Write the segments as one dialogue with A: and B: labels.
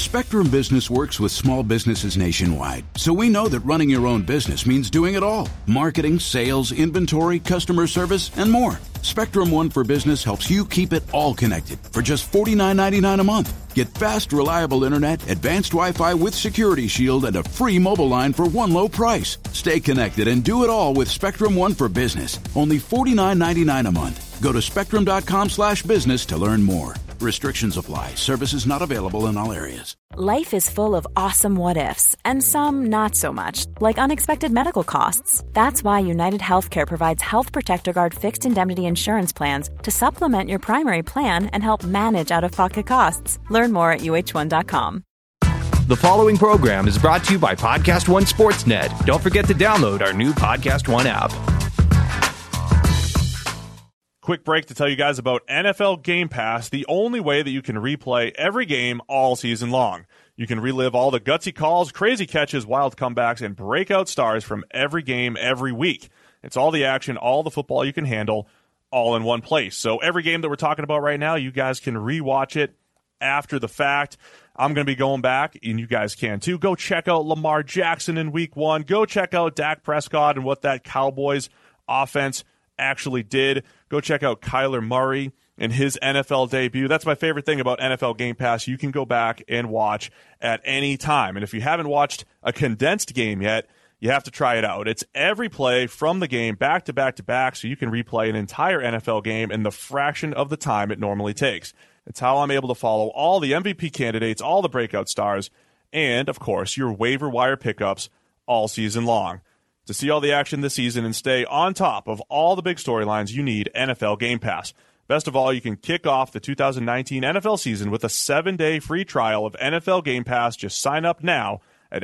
A: Spectrum Business works with small businesses nationwide, so we know that running your own business means doing it all. Marketing, sales, inventory, customer service, and more. Spectrum One for Business helps you keep it all connected for just $49.99 a month. Get fast, reliable internet, advanced Wi-Fi with Security Shield, and a free mobile line for one low price. Stay connected and do it all with Spectrum One for Business. Only $49.99 a month. Go to spectrum.com/business to learn more. Restrictions apply. Services not available in all areas.
B: Life is full of awesome what-ifs, and some not so much, like unexpected medical costs. That's why United Healthcare provides Health Protector Guard fixed indemnity insurance plans to supplement your primary plan and help manage out-of-pocket costs. Learn more at uh1.com.
C: The following program is brought to you by Podcast One Sportsnet. Don't forget to download our new Podcast One app.
D: Quick break to tell you guys about NFL Game Pass, the only way that you can replay every game all season long. You can relive all the gutsy calls, crazy catches, wild comebacks, and breakout stars from every game every week. It's all the action, all the football you can handle, all in one place. So every game that we're talking about right now, you guys can rewatch it after the fact. I'm going to be going back, and you guys can too. Go check out Lamar Jackson in Week 1. Go check out Dak Prescott and what that Cowboys offense actually did. Go check out Kyler Murray and his NFL debut. That's my favorite thing about NFL Game Pass. You can go back and watch at any time. And if you haven't watched a condensed game yet, you have to try it out. It's every play from the game back to back to back, so you can replay an entire NFL game in the fraction of the time it normally takes. It's how I'm able to follow all the MVP candidates, all the breakout stars, and, of course, your waiver wire pickups all season long. To see all the action this season and stay on top of all the big storylines, you need NFL Game Pass. Best of all, you can kick off the 2019 NFL season with a 7-day free trial of NFL Game Pass. Just sign up now at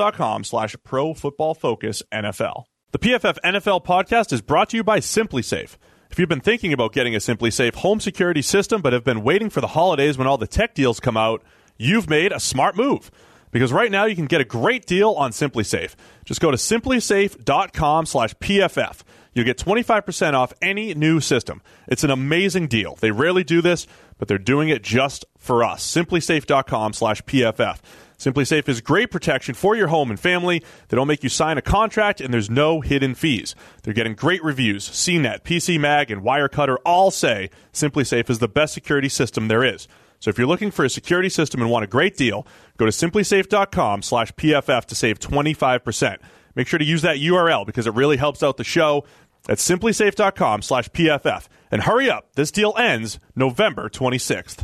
D: NFL.com/ProFootballFocusNFL. The PFF NFL podcast is brought to you by SimpliSafe. If you've been thinking about getting a SimpliSafe home security system but have been waiting for the holidays when all the tech deals come out, you've made a smart move. Because right now you can get a great deal on SimpliSafe. Just go to simplisafe.com/PFF. You'll get 25% off any new system. It's an amazing deal. They rarely do this, but they're doing it just for us. simplisafe.com/PFF. SimpliSafe is great protection for your home and family. They don't make you sign a contract, and there's no hidden fees. They're getting great reviews. CNET, PC Mag, and Wirecutter all say SimpliSafe is the best security system there is. So if you're looking for a security system and want a great deal, go to simplisafe.com/PFF to save 25%. Make sure to use that URL because it really helps out the show. That's simplisafe.com/PFF. And hurry up, this deal ends November 26th.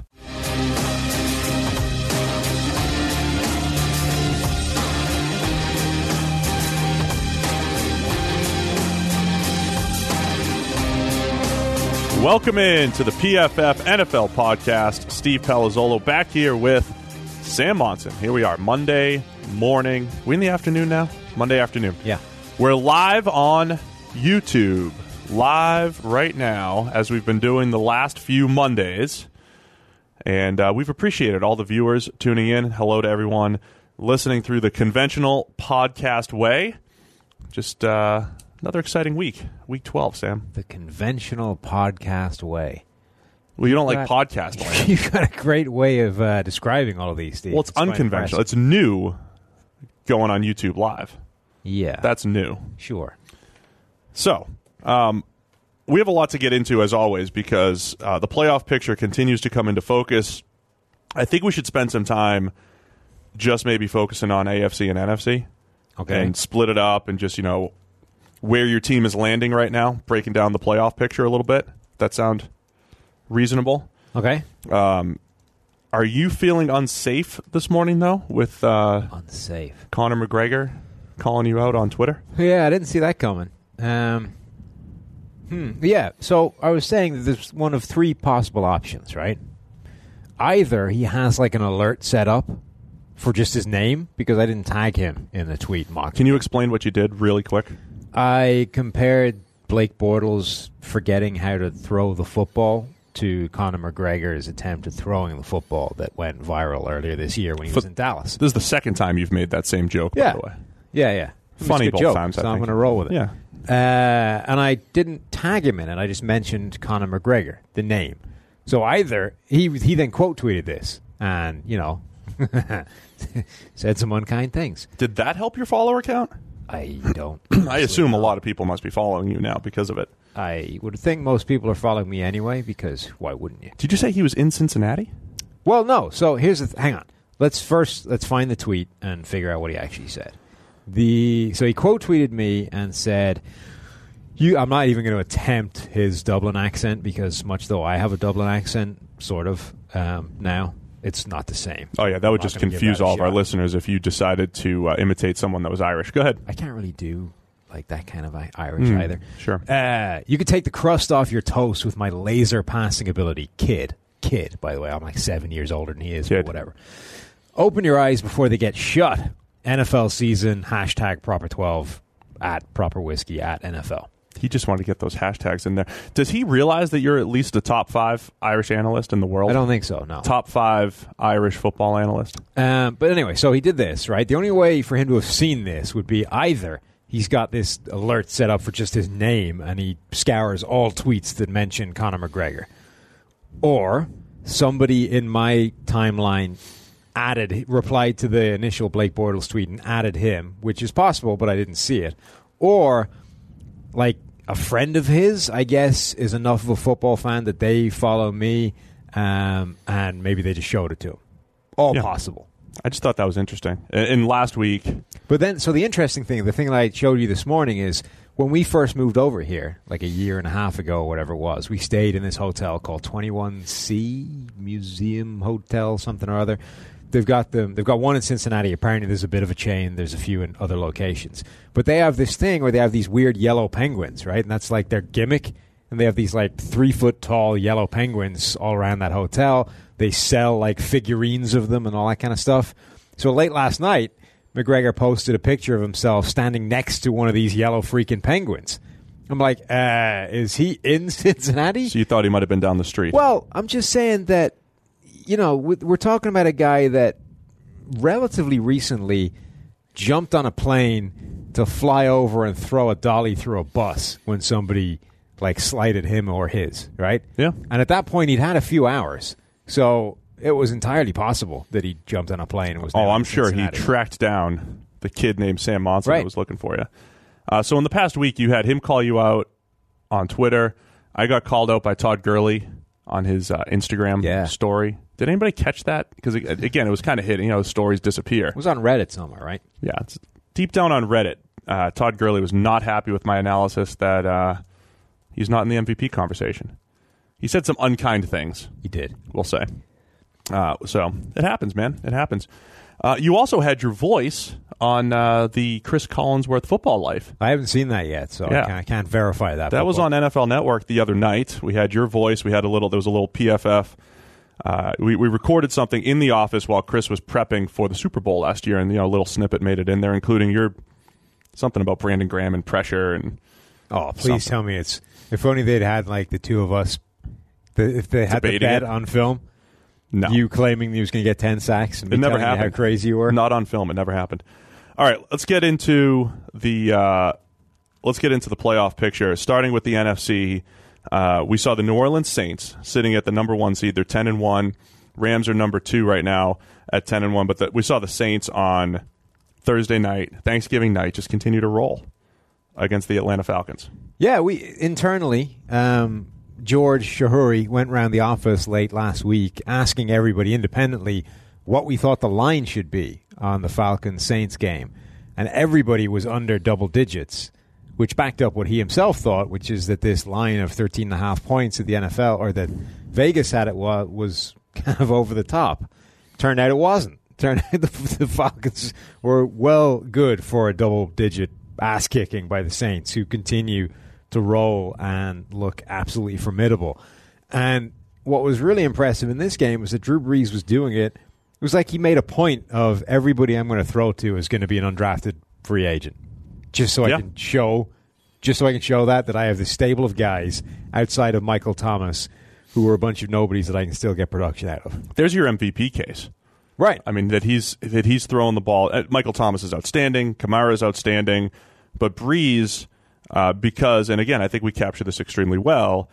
D: Welcome in to the PFF NFL podcast. Steve Palazzolo back here with Sam Monson. Here we are, Monday morning. We in the afternoon now? Monday afternoon.
E: Yeah.
D: We're live on YouTube. Live right now, as we've been doing the last few Mondays. And we've appreciated all the viewers tuning in. Hello to everyone listening through the conventional podcast way. Just another exciting week. Week 12, Sam.
E: The conventional podcast way.
D: Well, you don't like podcast way.
E: You've got a great way of describing all of these, Steve.
D: Well, it's unconventional. It's new going on YouTube Live.
E: Yeah.
D: That's new.
E: Sure.
D: So, we have a lot to get into, as always, because the playoff picture continues to come into focus. I think we should spend some time just maybe focusing on AFC and NFC.
E: Okay.
D: And split it up and just, where your team is landing right now, breaking down the playoff picture a little bit. That sound reasonable?
E: Okay.
D: Are you feeling unsafe this morning, though, with
E: unsafe
D: Conor McGregor calling you out on Twitter?
E: Yeah, I didn't see that coming. Yeah, so I was saying that there's one of three possible options, right? Either he has like an alert set up for just his name, because I didn't tag him in the tweet mock.
D: Can you explain what you did really quick?
E: I compared Blake Bortles forgetting how to throw the football to Conor McGregor's attempt at throwing the football that went viral earlier this year when he was in Dallas.
D: This is the second time you've made that same joke, by the way.
E: Yeah.
D: Funny both
E: joke,
D: times,
E: so
D: I think.
E: I'm going to roll with it.
D: Yeah.
E: And I didn't tag him in it. I just mentioned Conor McGregor, the name. So either he then quote tweeted this, and, Said some unkind things.
D: Did that help your follower count?
E: I don't.
D: I assume a lot of people must be following you now because of it.
E: I would think most people are following me anyway, because why wouldn't you?
D: Did you say he was in Cincinnati?
E: Well, no. So here's the hang on. Let's find the tweet and figure out what he actually said. So he quote tweeted me and said, I'm not even going to attempt his Dublin accent, because much though I have a Dublin accent, sort of, now, it's not the same.
D: Oh, yeah, that would just confuse all of our listeners if you decided to imitate someone that was Irish. Go ahead.
E: I can't really do like that kind of Irish either.
D: Sure.
E: You could take the crust off your toast with my laser passing ability. Kid, by the way. I'm like 7 years older than he is, but whatever. Open your eyes before they get shut. NFL season, #Proper12, @ProperWhiskey, @NFL.
D: He just wanted to get those hashtags in there. Does he realize that you're at least a top 5 Irish analyst in the world?
E: I don't think so, no.
D: Top 5 Irish football analyst.
E: But anyway, so he did this, right? The only way for him to have seen this would be either he's got this alert set up for just his name and he scours all tweets that mention Conor McGregor, or somebody in my timeline replied to the initial Blake Bortles tweet and added him, which is possible, but I didn't see it. Or, like, a friend of his, I guess, is enough of a football fan that they follow me, and maybe they just showed it to him. All possible.
D: I just thought that was interesting. In last week...
E: But then, so the interesting thing, the thing that I showed you this morning is, when we first moved over here, like a year and a half ago or whatever it was, we stayed in this hotel called 21C Museum Hotel, something or other. They've got one in Cincinnati. Apparently there's a bit of a chain. There's a few in other locations. But they have this thing where they have these weird yellow penguins, right? And that's like their gimmick. And they have these like 3-foot tall yellow penguins all around that hotel. They sell like figurines of them and all that kind of stuff. So late last night, McGregor posted a picture of himself standing next to one of these yellow freaking penguins. I'm like, is he in Cincinnati?
D: So you thought he might have been down the street.
E: Well, I'm just saying that, you know, we're talking about a guy that relatively recently jumped on a plane to fly over and throw a dolly through a bus when somebody, like, slighted him or his, right?
D: Yeah.
E: And at that point, he'd had a few hours. So it was entirely possible that he jumped on a plane and was
D: Oh, I'm sure
E: Cincinnati.
D: he tracked down the kid named Sam Monson that was looking for you. So in the past week, you had him call you out on Twitter. I got called out by Todd Gurley on his Instagram story. Did anybody catch that? Because, again, it was kind of hitting. You know, stories disappear.
E: It was on Reddit somewhere, right?
D: Yeah. It's deep down on Reddit, Todd Gurley was not happy with my analysis that he's not in the MVP conversation. He said some unkind things.
E: He did.
D: We'll say. So it happens, man. It happens. You also had your voice on the Chris Collinsworth Football Life.
E: I haven't seen that yet, so I can't verify that.
D: That was on NFL Network the other night. We had your voice. There was a little PFF. We recorded something in the office while Chris was prepping for the Super Bowl last year, and a little snippet made it in there, including your something about Brandon Graham and pressure. And
E: please tell me it's if only they'd had like the two of us. If they had the bet on film.
D: No.
E: You claiming he was going to get 10 sacks and me
D: it never
E: telling
D: happened.
E: You how crazy you were?
D: Not on film. It never happened. All right, let's get into the playoff picture. Starting with the NFC, we saw the New Orleans Saints sitting at the number 1 seed. They're 10-1. Rams are number 2 right now at 10-1. But we saw the Saints on Thursday night, Thanksgiving night, just continue to roll against the Atlanta Falcons.
E: Yeah, we internally. George Shahuri went around the office late last week asking everybody independently what we thought the line should be on the Falcons-Saints game. And everybody was under double digits, which backed up what he himself thought, which is that this line of 13.5 points at the NFL, or that Vegas had it was kind of over the top. Turned out it wasn't. Turned out the Falcons were well good for a double-digit ass-kicking by the Saints, who continue to roll and look absolutely formidable. And what was really impressive in this game was that Drew Brees was doing it. It was like he made a point of everybody I'm going to throw to is going to be an undrafted free agent, just so I can show that I have this stable of guys outside of Michael Thomas who are a bunch of nobodies that I can still get production out of.
D: There's your MVP case.
E: Right.
D: I mean, that he's throwing the ball. Michael Thomas is outstanding. Kamara is outstanding. But Brees, because, and again, I think we captured this extremely well,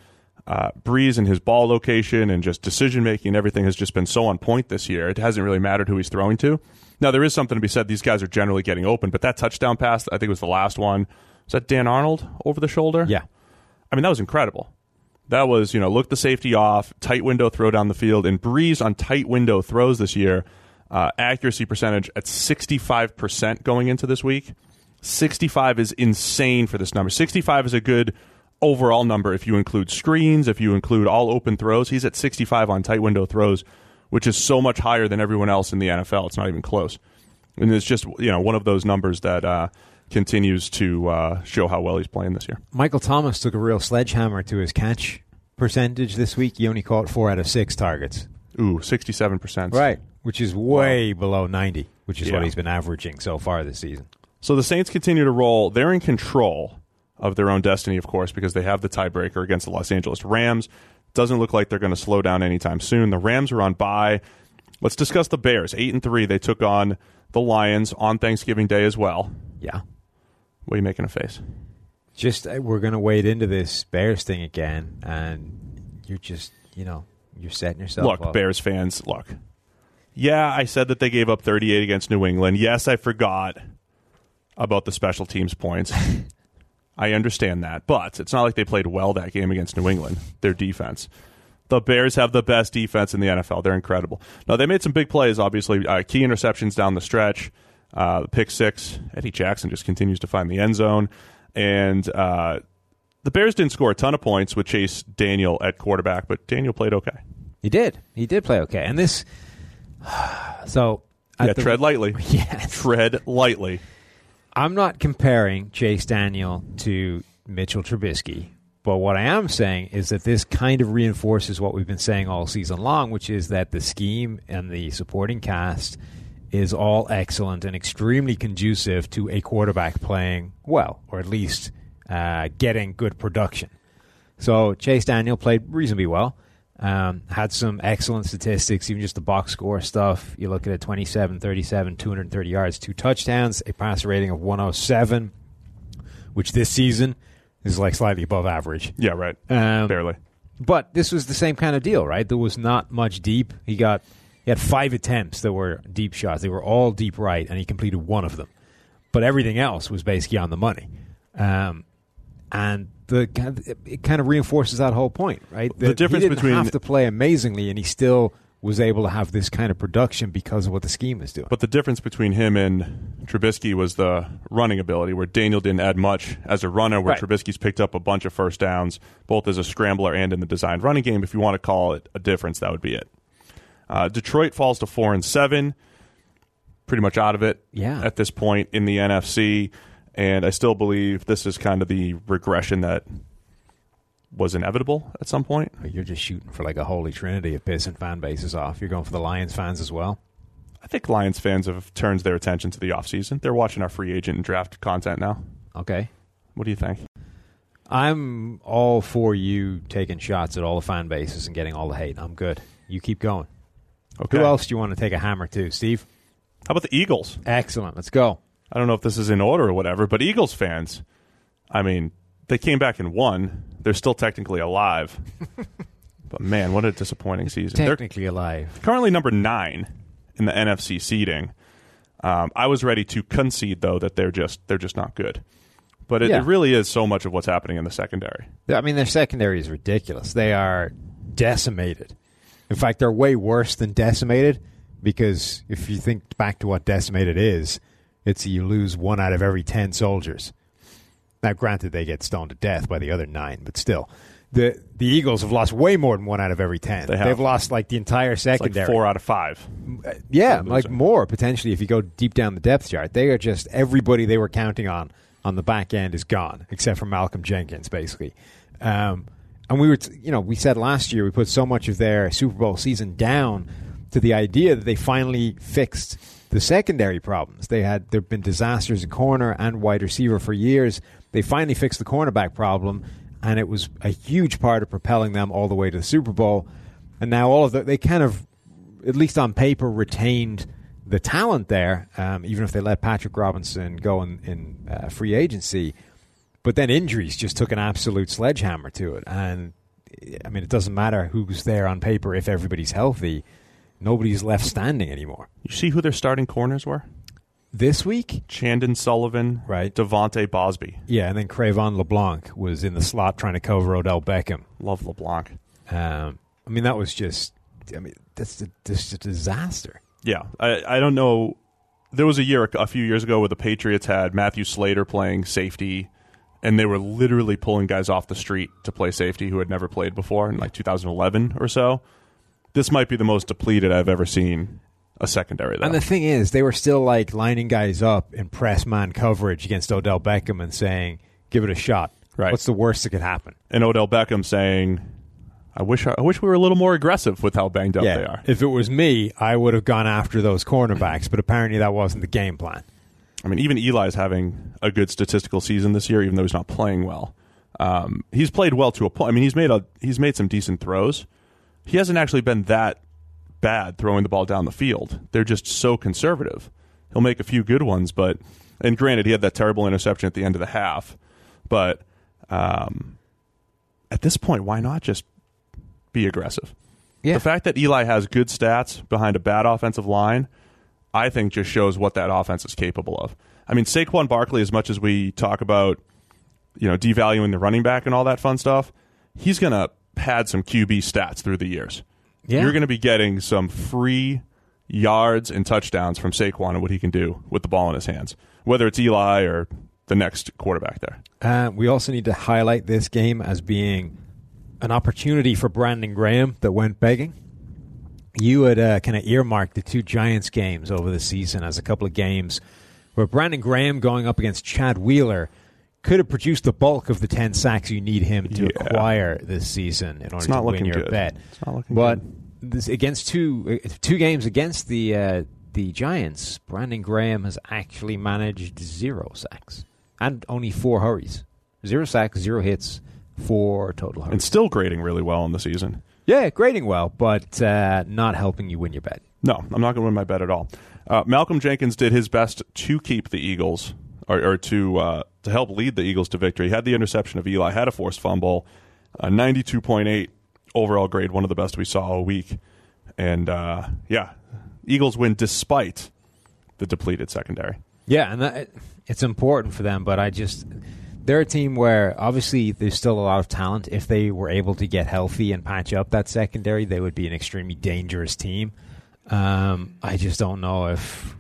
D: Breeze and his ball location and just decision-making and everything has just been so on point this year. It hasn't really mattered who he's throwing to. Now, there is something to be said. These guys are generally getting open, but that touchdown pass, I think it was the last one. Was that Dan Arnold over the shoulder?
E: Yeah.
D: I mean, that was incredible. That was, look the safety off, tight window throw down the field. And Breeze on tight window throws this year, accuracy percentage at 65% going into this week. 65 is insane for this number. 65 is a good overall number if you include screens, if you include all open throws. He's at 65 on tight window throws, which is so much higher than everyone else in the NFL. It's not even close. And it's just one of those numbers that continues to show how well he's playing this year.
E: Michael Thomas took a real sledgehammer to his catch percentage this week. He only caught 4 out of 6 targets.
D: Ooh, 67%.
E: Right, which is way below 90, which is what he's been averaging so far this season.
D: So the Saints continue to roll. They're in control of their own destiny, of course, because they have the tiebreaker against the Los Angeles Rams. Doesn't look like they're going to slow down anytime soon. The Rams are on bye. Let's discuss the Bears. 8-3. They took on the Lions on Thanksgiving Day as well.
E: Yeah.
D: What are you making a face?
E: Just we're going to wade into this Bears thing again, and you're just, you're setting yourself up.
D: Bears fans, look. Yeah, I said that they gave up 38 against New England. Yes, I forgot about the special teams points. I understand that, but it's not like they played well that game against New England, their defense. The Bears have the best defense in the NFL. They're incredible. Now, they made some big plays, obviously. Key interceptions down the stretch. Pick 6. Eddie Jackson just continues to find the end zone. And the Bears didn't score a ton of points with Chase Daniel at quarterback, but Daniel played okay.
E: He did. He did play okay. And this... So...
D: tread lightly.
E: Yes.
D: Tread lightly.
E: I'm not comparing Chase Daniel to Mitchell Trubisky, but what I am saying is that this kind of reinforces what we've been saying all season long, which is that the scheme and the supporting cast is all excellent and extremely conducive to a quarterback playing well, or at least getting good production. So Chase Daniel played reasonably well. Had some excellent statistics, even just the box score stuff. You look at it, 27, 37, 230 yards, 2 touchdowns, a passer rating of 107, which this season is like slightly above average.
D: Yeah, right. Barely.
E: But this was the same kind of deal, right? There was not much deep. He had 5 attempts that were deep shots. They were all deep right, and he completed 1 of them. But everything else was basically on the money. And it kind of reinforces that whole point, right?
D: The difference
E: he didn't
D: between
E: have to play amazingly, and he still was able to have this kind of production because of what the scheme is doing.
D: But the difference between him and Trubisky was the running ability, where Daniel didn't add much as a runner, where Trubisky's picked up a bunch of first downs, both as a scrambler and in the designed running game. If you want to call it a difference, that would be it. Detroit falls to 4-7, pretty much out of it at this point in the NFC. And I still believe this is kind of the regression that was inevitable at some point.
E: You're just shooting for like a holy trinity of pissing fan bases off. You're going for the Lions fans as well?
D: I think Lions fans have turned their attention to the offseason. They're watching our free agent and draft content now.
E: Okay.
D: What do you think?
E: I'm all for you taking shots at all the fan bases and getting all the hate. I'm good. You keep going.
D: Okay.
E: Who else do you want to take a hammer to, Steve?
D: How about the Eagles?
E: Excellent. Let's go.
D: I don't know if this is in order or whatever, but Eagles fans, I mean, they came back and won. They're still technically alive. But, man, what a disappointing season.
E: Technically alive.
D: Currently number 9 in the NFC seeding. I was ready to concede, though, that they're just not good. But it really is so much of what's happening in the secondary.
E: I mean, their secondary is ridiculous. They are decimated. In fact, they're way worse than decimated, because if you think back to what decimated is, it's you lose 1 out of every 10 soldiers. Now, granted, they get stoned to death by the other 9, but still. The Eagles have lost way more than 1 out of every 10. They've lost like the entire secondary.
D: It's like 4 out of 5.
E: Yeah, like more potentially if you go deep down the depth chart. They are just everybody they were counting on the back end is gone, except for Malcolm Jenkins, basically. And we said last year we put so much of their Super Bowl season down to the idea that they finally fixed the secondary problems. There've been disasters in corner and wide receiver for years. They finally fixed the cornerback problem, and it was a huge part of propelling them all the way to the Super Bowl. And now they kind of, at least on paper, retained the talent there, even if they let Patrick Robinson go in free agency. But then injuries just took an absolute sledgehammer to it, and I mean, it doesn't matter who's there on paper if everybody's healthy. Nobody's left standing anymore.
D: You see who their starting corners were?
E: This week?
D: Chandon Sullivan,
E: right?
D: Devontae Bosby.
E: Yeah, and then Crevon LeBlanc was in the slot trying to cover Odell Beckham.
D: Love LeBlanc.
E: I mean, that was just, that's a disaster.
D: Yeah, I don't know. There was a few years ago where the Patriots had Matthew Slater playing safety, and they were literally pulling guys off the street to play safety who had never played before in like 2011 or so. This might be the most depleted I've ever seen a secondary, though.
E: And the thing is, they were still like lining guys up in press man coverage against Odell Beckham and saying, give it a shot.
D: Right.
E: What's the worst that could happen?
D: And Odell Beckham saying, I wish we were a little more aggressive with how banged up they are.
E: If it was me, I would have gone after those cornerbacks, but apparently that wasn't the game plan.
D: I mean, even Eli's having a good statistical season this year, even though he's not playing well. He's played well to a point. I mean, he's made some decent throws. He hasn't actually been that bad throwing the ball down the field. They're just so conservative. He'll make a few good ones, and granted, he had that terrible interception at the end of the half. But at this point, why not just be aggressive?
E: Yeah.
D: The fact that Eli has good stats behind a bad offensive line, I think just shows what that offense is capable of. I mean, Saquon Barkley, as much as we talk about, devaluing the running back and all that fun stuff, he's going to pad some QB stats through the years.
E: Yeah.
D: You're going to be getting some free yards and touchdowns from Saquon and what he can do with the ball in his hands, whether it's Eli or the next quarterback there.
E: We also need to highlight this game as being an opportunity for Brandon Graham that went begging. You had kind of earmarked the two Giants games over the season as a couple of games where Brandon Graham going up against Chad Wheeler could have produced the bulk of the 10 sacks you need him to acquire this season in order to win your bet.
D: It's not looking
E: but
D: good.
E: This, against two games against the Giants, Brandon Graham has actually managed 0 sacks and only 4 hurries. 0 sacks, 0 hits, 4 total hurries.
D: And still grading really well in the season.
E: Yeah, grading well, but not helping you win your bet.
D: No, I'm not going to win my bet at all. Malcolm Jenkins did his best to keep the Eagles, or to help lead the Eagles to victory. He had the interception of Eli, had a forced fumble, 92.8 overall grade, one of the best we saw all week. And, Eagles win despite the depleted secondary.
E: Yeah, and it's important for them, but they're a team where obviously there's still a lot of talent. If they were able to get healthy and patch up that secondary, they would be an extremely dangerous team. I just don't know if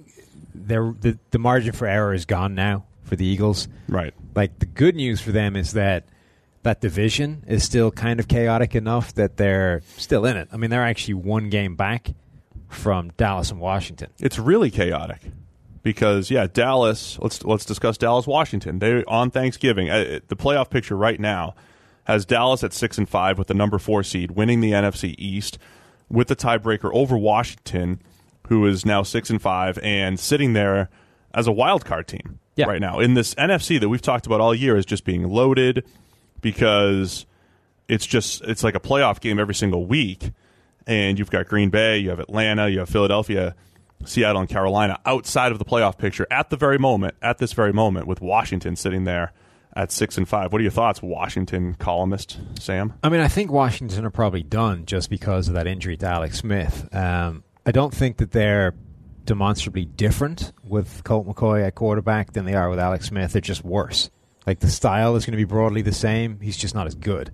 E: the margin for error is gone now for the Eagles.
D: Right.
E: Like, the good news for them is that division is still kind of chaotic enough that they're still in it. I mean, they're actually 1 game back from Dallas and Washington.
D: It's really chaotic because, Dallas, let's discuss Dallas-Washington. They on Thanksgiving, the playoff picture right now has Dallas at 6-5 with the number 4 seed, winning the NFC East with the tiebreaker over Washington, who is now 6-5 and sitting there as a wild card team right now in this NFC that we've talked about all year as just being loaded because it's like a playoff game every single week, and you've got Green Bay, you have Atlanta, you have Philadelphia, Seattle, and Carolina outside of the playoff picture at this very moment, with Washington sitting there at 6-5. What are your thoughts, Washington columnist Sam?
E: I mean, I think Washington are probably done just because of that injury to Alex Smith. I don't think that they're demonstrably different with Colt McCoy at quarterback than they are with Alex Smith. They're just worse. Like, the style is going to be broadly the same. He's just not as good.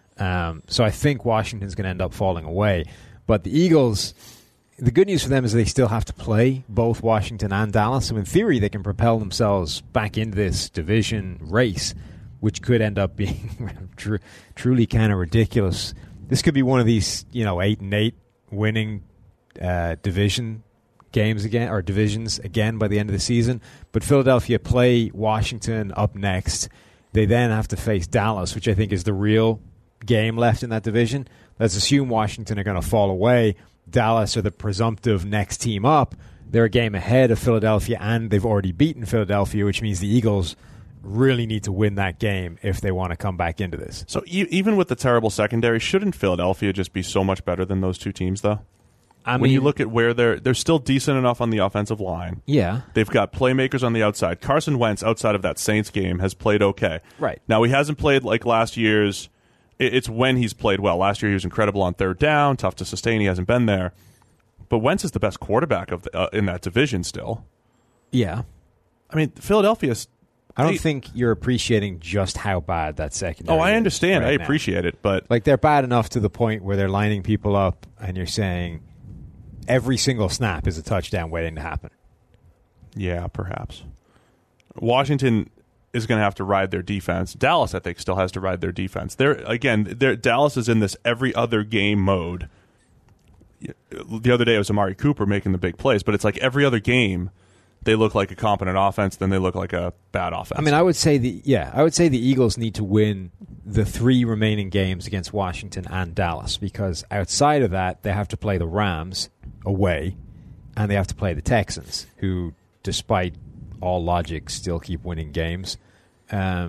E: So I think Washington's going to end up falling away. But the Eagles, the good news for them is they still have to play both Washington and Dallas. So in theory, they can propel themselves back into this division race, which could end up being truly kind of ridiculous. This could be one of these, 8-8 winning division games again, or divisions again by the end of the season. But Philadelphia play Washington up next. They then have to face Dallas, which I think is the real game left in that division. Let's assume Washington are going to fall away. Dallas are the presumptive next team up. They're a game ahead of Philadelphia, and they've already beaten Philadelphia, which means the Eagles really need to win that game if they want to come back into this.
D: So even with the terrible secondary, shouldn't Philadelphia just be so much better than those two teams, though? When you look at where they're still decent enough on the offensive line.
E: Yeah.
D: They've got playmakers on the outside. Carson Wentz, outside of that Saints game, has played okay.
E: Right.
D: Now, he hasn't played like last year's It's when he's played well. Last year he was incredible on third down, tough to sustain. He hasn't been there. But Wentz is the best quarterback in that division still.
E: Yeah.
D: I mean, Philadelphia.
E: I don't think you're appreciating just how bad that secondary is.
D: Oh, I understand.
E: Right
D: I
E: now.
D: appreciate it. But
E: like, they're bad enough to the point where they're lining people up and you're saying every single snap is a touchdown waiting to happen.
D: Yeah, perhaps. Washington is going to have to ride their defense. Dallas, I think, still has to ride their defense. Dallas is in this every other game mode. The other day it was Amari Cooper making the big plays, but it's like every other game they look like a competent offense, then they look like a bad offense.
E: I mean, I would say the Eagles need to win the 3 remaining games against Washington and Dallas, because outside of that, they have to play the Rams away, and they have to play the Texans, who, despite all logic, still keep winning games. And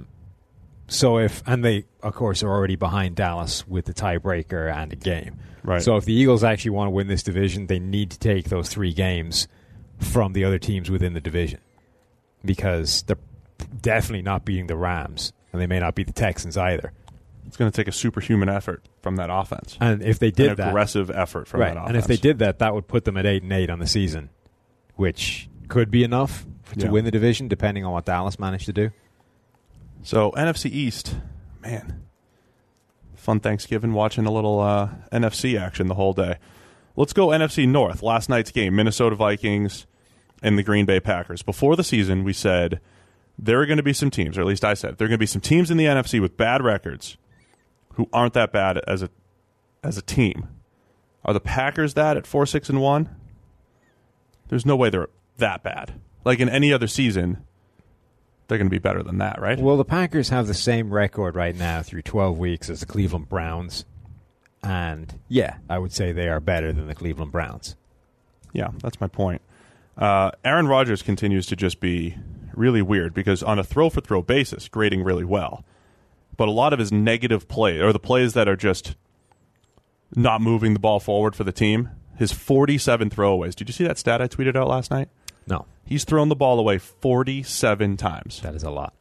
E: they, of course, are already behind Dallas with the tiebreaker and a game.
D: Right.
E: So if the Eagles actually want to win this division, they need to take those 3 games from the other teams within the division, because they're definitely not beating the Rams, and they may not beat the Texans either.
D: It's going to take a superhuman effort from that offense.
E: And if they did
D: an aggressive effort from that offense.
E: And if they did that, that would put them at 8-8 on the season, which could be enough to win the division, depending on what Dallas managed to do.
D: So NFC East, man, fun Thanksgiving watching a little NFC action the whole day. Let's go NFC North. Last night's game, Minnesota Vikings and the Green Bay Packers. Before the season, we said there are going to be some teams, or at least I said, there are going to be some teams in the NFC with bad records who aren't that bad as a team. Are the Packers that at 4-6-1? There's no way they're that bad. Like in any other season, they're going to be better than that, right?
E: Well, the Packers have the same record right now through 12 weeks as the Cleveland Browns. And, yeah, I would say they are better than the Cleveland Browns.
D: Yeah, that's my point. Aaron Rodgers continues to just be really weird, because on a throw-for-throw basis, grading really well. But a lot of his negative play, or the plays that are just not moving the ball forward for the team, his 47 throwaways. Did you see that stat I tweeted out last night?
E: No.
D: He's thrown the ball away 47 times.
E: That is a lot.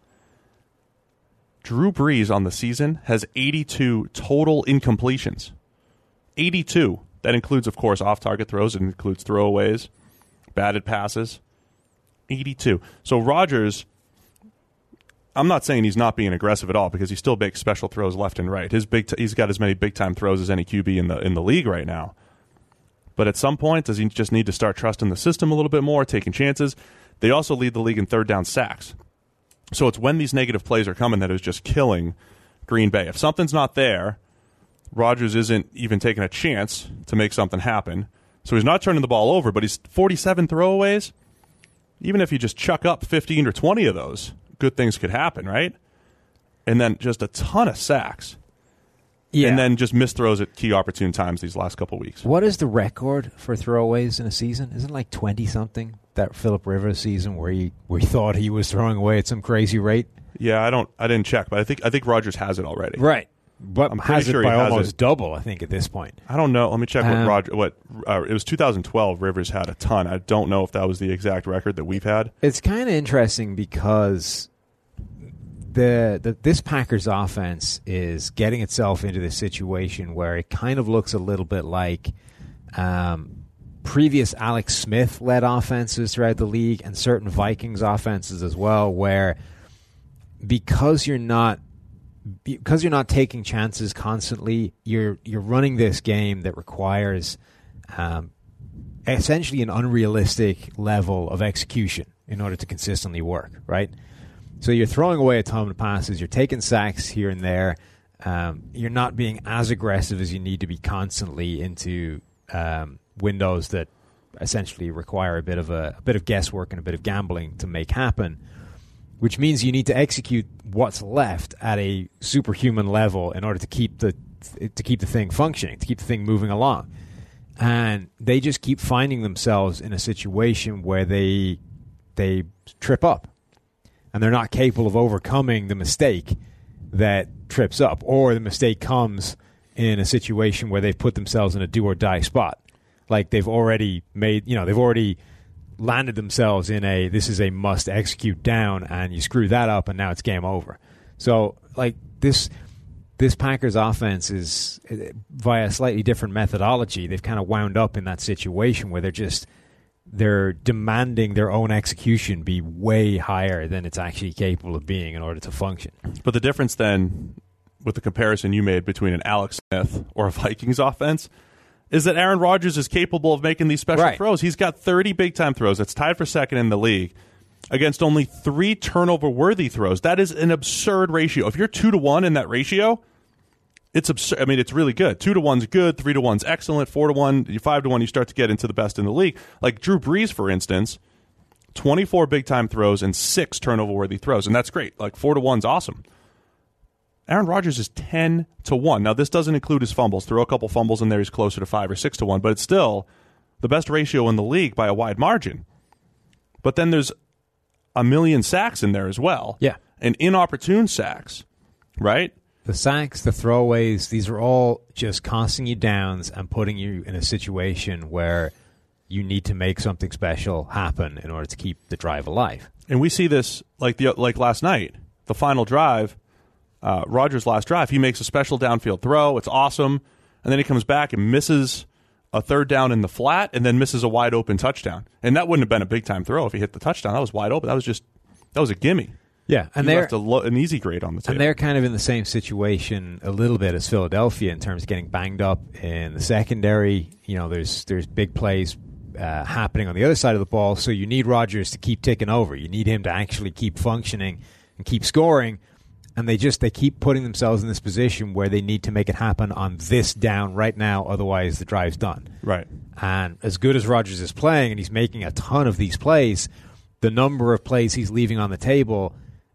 D: Drew Brees on the season has 82 total incompletions. 82. That includes, of course, off-target throws. It includes throwaways, batted passes. 82. So Rodgers, I'm not saying he's not being aggressive at all, because he still makes special throws left and right. He's got as many big-time throws as any QB in the league right now. But at some point, does he just need to start trusting the system a little bit more, taking chances? They also lead the league in third down sacks. So it's when these negative plays are coming that is just killing Green Bay. If something's not there, Rodgers isn't even taking a chance to make something happen. So he's not turning the ball over, but he's 47 throwaways. Even if you just chuck up 15 or 20 of those, good things could happen, right? And then just a ton of sacks. Yeah. And then just missed throws at key opportune times these last couple weeks.
E: What is the record for throwaways in a season? Isn't it like 20-something? That Phillip Rivers season where he thought he was throwing away at some crazy rate?
D: Yeah, I didn't check, but I think Rodgers has it already.
E: Right. But
D: I'm
E: has
D: sure
E: it by
D: he has
E: almost
D: it.
E: double, I think, at this point.
D: I don't know. Let me check it was 2012. Rivers had a ton. I don't know if that was the exact record that we've had.
E: It's kind of interesting because this Packers offense is getting itself into this situation where it kind of looks a little bit like previous Alex Smith-led offenses throughout the league, and certain Vikings offenses as well, where because you're not taking chances constantly, you're running this game that requires essentially an unrealistic level of execution in order to consistently work, right? So you're throwing away a ton of passes, you're taking sacks here and there, you're not being as aggressive as you need to be constantly into windows that essentially require a bit of guesswork and a bit of gambling to make happen, which means you need to execute what's left at a superhuman level in order to keep the thing functioning, to keep the thing moving along. And they just keep finding themselves in a situation where they trip up, and they're not capable of overcoming the mistake that trips up, or the mistake comes in a situation where they've put themselves in a do-or-die spot. Like they've already landed themselves in this is a must-execute down, and you screw that up, and now it's game over. So, like, this this Packers offense is, via a slightly different methodology, they've kind of wound up in that situation where they're demanding their own execution be way higher than it's actually capable of being in order to function.
D: But the difference then, with the comparison you made between an Alex Smith or a Vikings offense, is that Aaron Rodgers is capable of making these special throws. He's got 30 big-time throws. That's tied for second in the league against only 3 turnover-worthy throws. That is an absurd ratio. If you're 2-to-1 in that ratio, it's absurd. I mean, it's really good. 2-to-1's good, 3-to-1's excellent, 4-to-1, 5-to-1, you start to get into the best in the league. Like Drew Brees, for instance, 24 big-time throws and 6 turnover-worthy throws, and that's great. Like 4-to-1's awesome. Aaron Rodgers is 10-to-1. Now, this doesn't include his fumbles. Throw a couple fumbles in there, he's closer to 5 or 6-to-1, but it's still the best ratio in the league by a wide margin. But then there's a million sacks in there as well.
E: Yeah.
D: And inopportune sacks, right?
E: The sacks, the throwaways, these are all just costing you downs and putting you in a situation where you need to make something special happen in order to keep the drive alive.
D: And we see this like last night, the final drive, Rodgers' last drive. He makes a special downfield throw. It's awesome. And then he comes back and misses a third down in the flat and then misses a wide open touchdown. And that wouldn't have been a big time throw if he hit the touchdown. That was wide open. That was a gimme.
E: Yeah, and
D: he left an easy grade on the table.
E: And they're kind of in the same situation a little bit as Philadelphia in terms of getting banged up in the secondary. You know, there's big plays happening on the other side of the ball, so you need Rodgers to keep ticking over. You need him to actually keep functioning and keep scoring. And they keep putting themselves in this position where they need to make it happen on this down right now, otherwise the drive's done.
D: Right.
E: And as good as Rodgers is playing, and he's making a ton of these plays, the number of plays he's leaving on the table,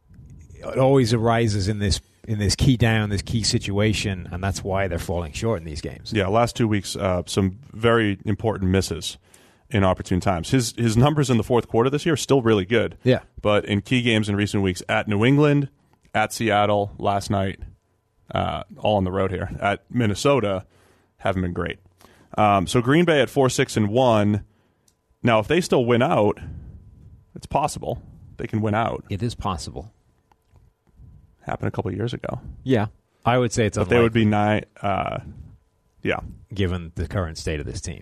E: it always arises in this key down, this key situation, and that's why they're falling short in these games.
D: Yeah, last 2 weeks, some very important misses in opportune times. His numbers in the fourth quarter this year are still really good.
E: Yeah. But
D: in key games in recent weeks, at New England, at Seattle last night, all on the road here, at Minnesota, haven't been great. So Green Bay at 4-6-1. Now, if they still win out, it's possible they can win out.
E: It is possible.
D: Happened a couple of years ago.
E: Yeah, I would say it's unlikely.
D: But they would be 9. Yeah,
E: given the current state of this team.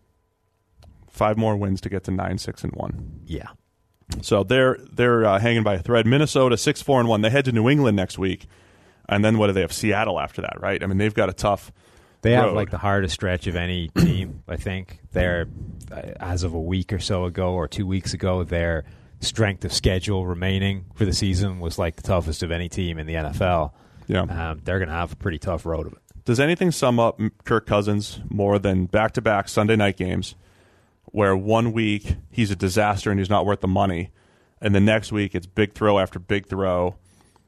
D: 5 more wins to get to 9-6-1.
E: Yeah.
D: So they're hanging by a thread. Minnesota 6-4-1. They head to New England next week, and then what do they have? Seattle after that, right? I mean, they've got a tough.
E: They
D: road.
E: have like the hardest stretch of any team. I think they're as of a week or so ago, or 2 weeks ago, their strength of schedule remaining for the season was like the toughest of any team in the NFL.
D: Yeah,
E: they're going to have a pretty tough road of it.
D: Does anything sum up Kirk Cousins more than back-to-back Sunday night games, where 1 week he's a disaster and he's not worth the money, and the next week it's big throw after big throw,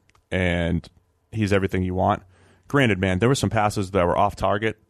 D: and he's everything you want? Granted, man, there were some passes that were off target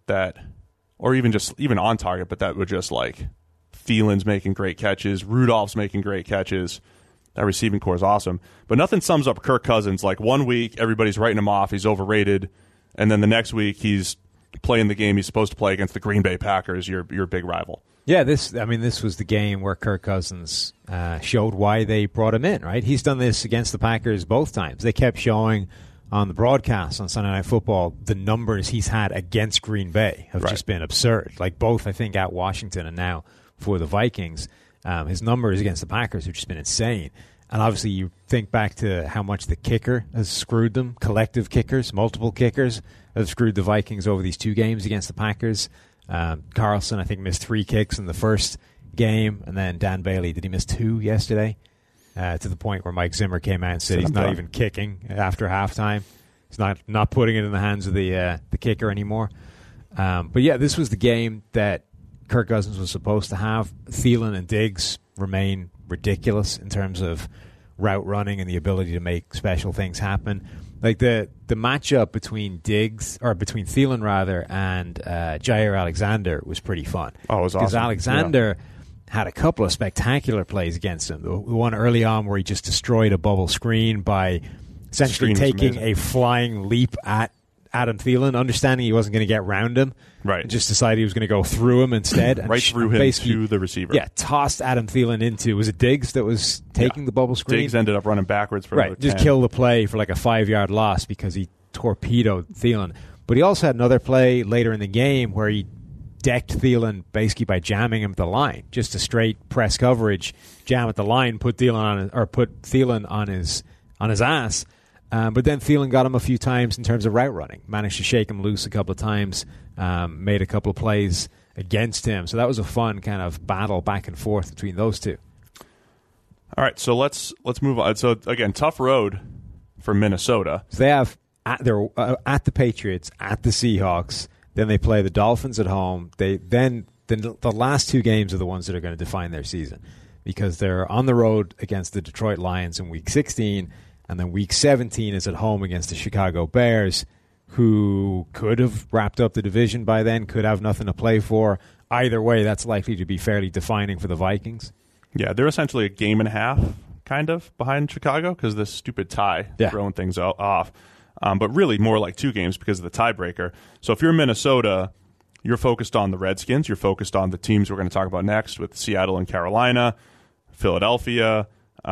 D: or even on target, but that were just like Thielen's making great catches, Rudolph's making great catches. That receiving core is awesome. But nothing sums up Kirk Cousins like 1 week everybody's writing him off, he's overrated, and then the next week he's playing the game he's supposed to play against the Green Bay Packers, your big rival.
E: Yeah, this was the game where Kirk Cousins showed why they brought him in, right? He's done this against the Packers both times. They kept showing on the broadcast on Sunday Night Football the numbers he's had against Green Bay have just been absurd. Like both, I think, at Washington and now for the Vikings. His numbers against the Packers have just been insane. And obviously you think back to how much the kicker has screwed them. Collective kickers, multiple kickers have screwed the Vikings over these 2 games against the Packers. Carlson, I think, missed 3 kicks in the first game, and then Dan Bailey, did he miss 2 yesterday? To the point where Mike Zimmer came out and said he's not even kicking after halftime. He's not putting it in the hands of the kicker anymore. But yeah, this was the game that Kirk Cousins was supposed to have. Thielen and Diggs remain ridiculous in terms of route running and the ability to make special things happen. Like the matchup between Thielen rather and Jair Alexander was pretty fun.
D: Oh, it was awesome.
E: Because Alexander had a couple of spectacular plays against him. The one early on where he just destroyed a bubble screen by essentially taking a flying leap at Adam Thielen, understanding he wasn't going to get round him.
D: Right.
E: And just decided he was going to go through him instead. And
D: right through him to the receiver.
E: Yeah, tossed Adam Thielen into, was it Diggs that was taking the bubble screen?
D: Diggs ended up running backwards for another 10.
E: Just kill the play for like a 5-yard loss because he torpedoed Thielen. But he also had another play later in the game where he decked Thielen basically by jamming him at the line. Just a straight press coverage, jam at the line, put Thielen on his ass. But then Thielen got him a few times in terms of route running. Managed to shake him loose a couple of times, made a couple of plays against him. So that was a fun kind of battle back and forth between those two.
D: All right, so let's move on. So again, tough road for Minnesota.
E: So they have they're at the Patriots, at the Seahawks. Then they play the Dolphins at home. The last two games are the ones that are going to define their season because they're on the road against the Detroit Lions in Week 16, and then Week 17 is at home against the Chicago Bears, who could have wrapped up the division by then, could have nothing to play for. Either way, that's likely to be fairly defining for the Vikings.
D: Yeah, they're essentially a game and a half kind of behind Chicago because this stupid tie throwing things off. But really more like 2 games because of the tiebreaker. So if you're Minnesota, you're focused on the Redskins. You're focused on the teams we're going to talk about next with Seattle and Carolina, Philadelphia.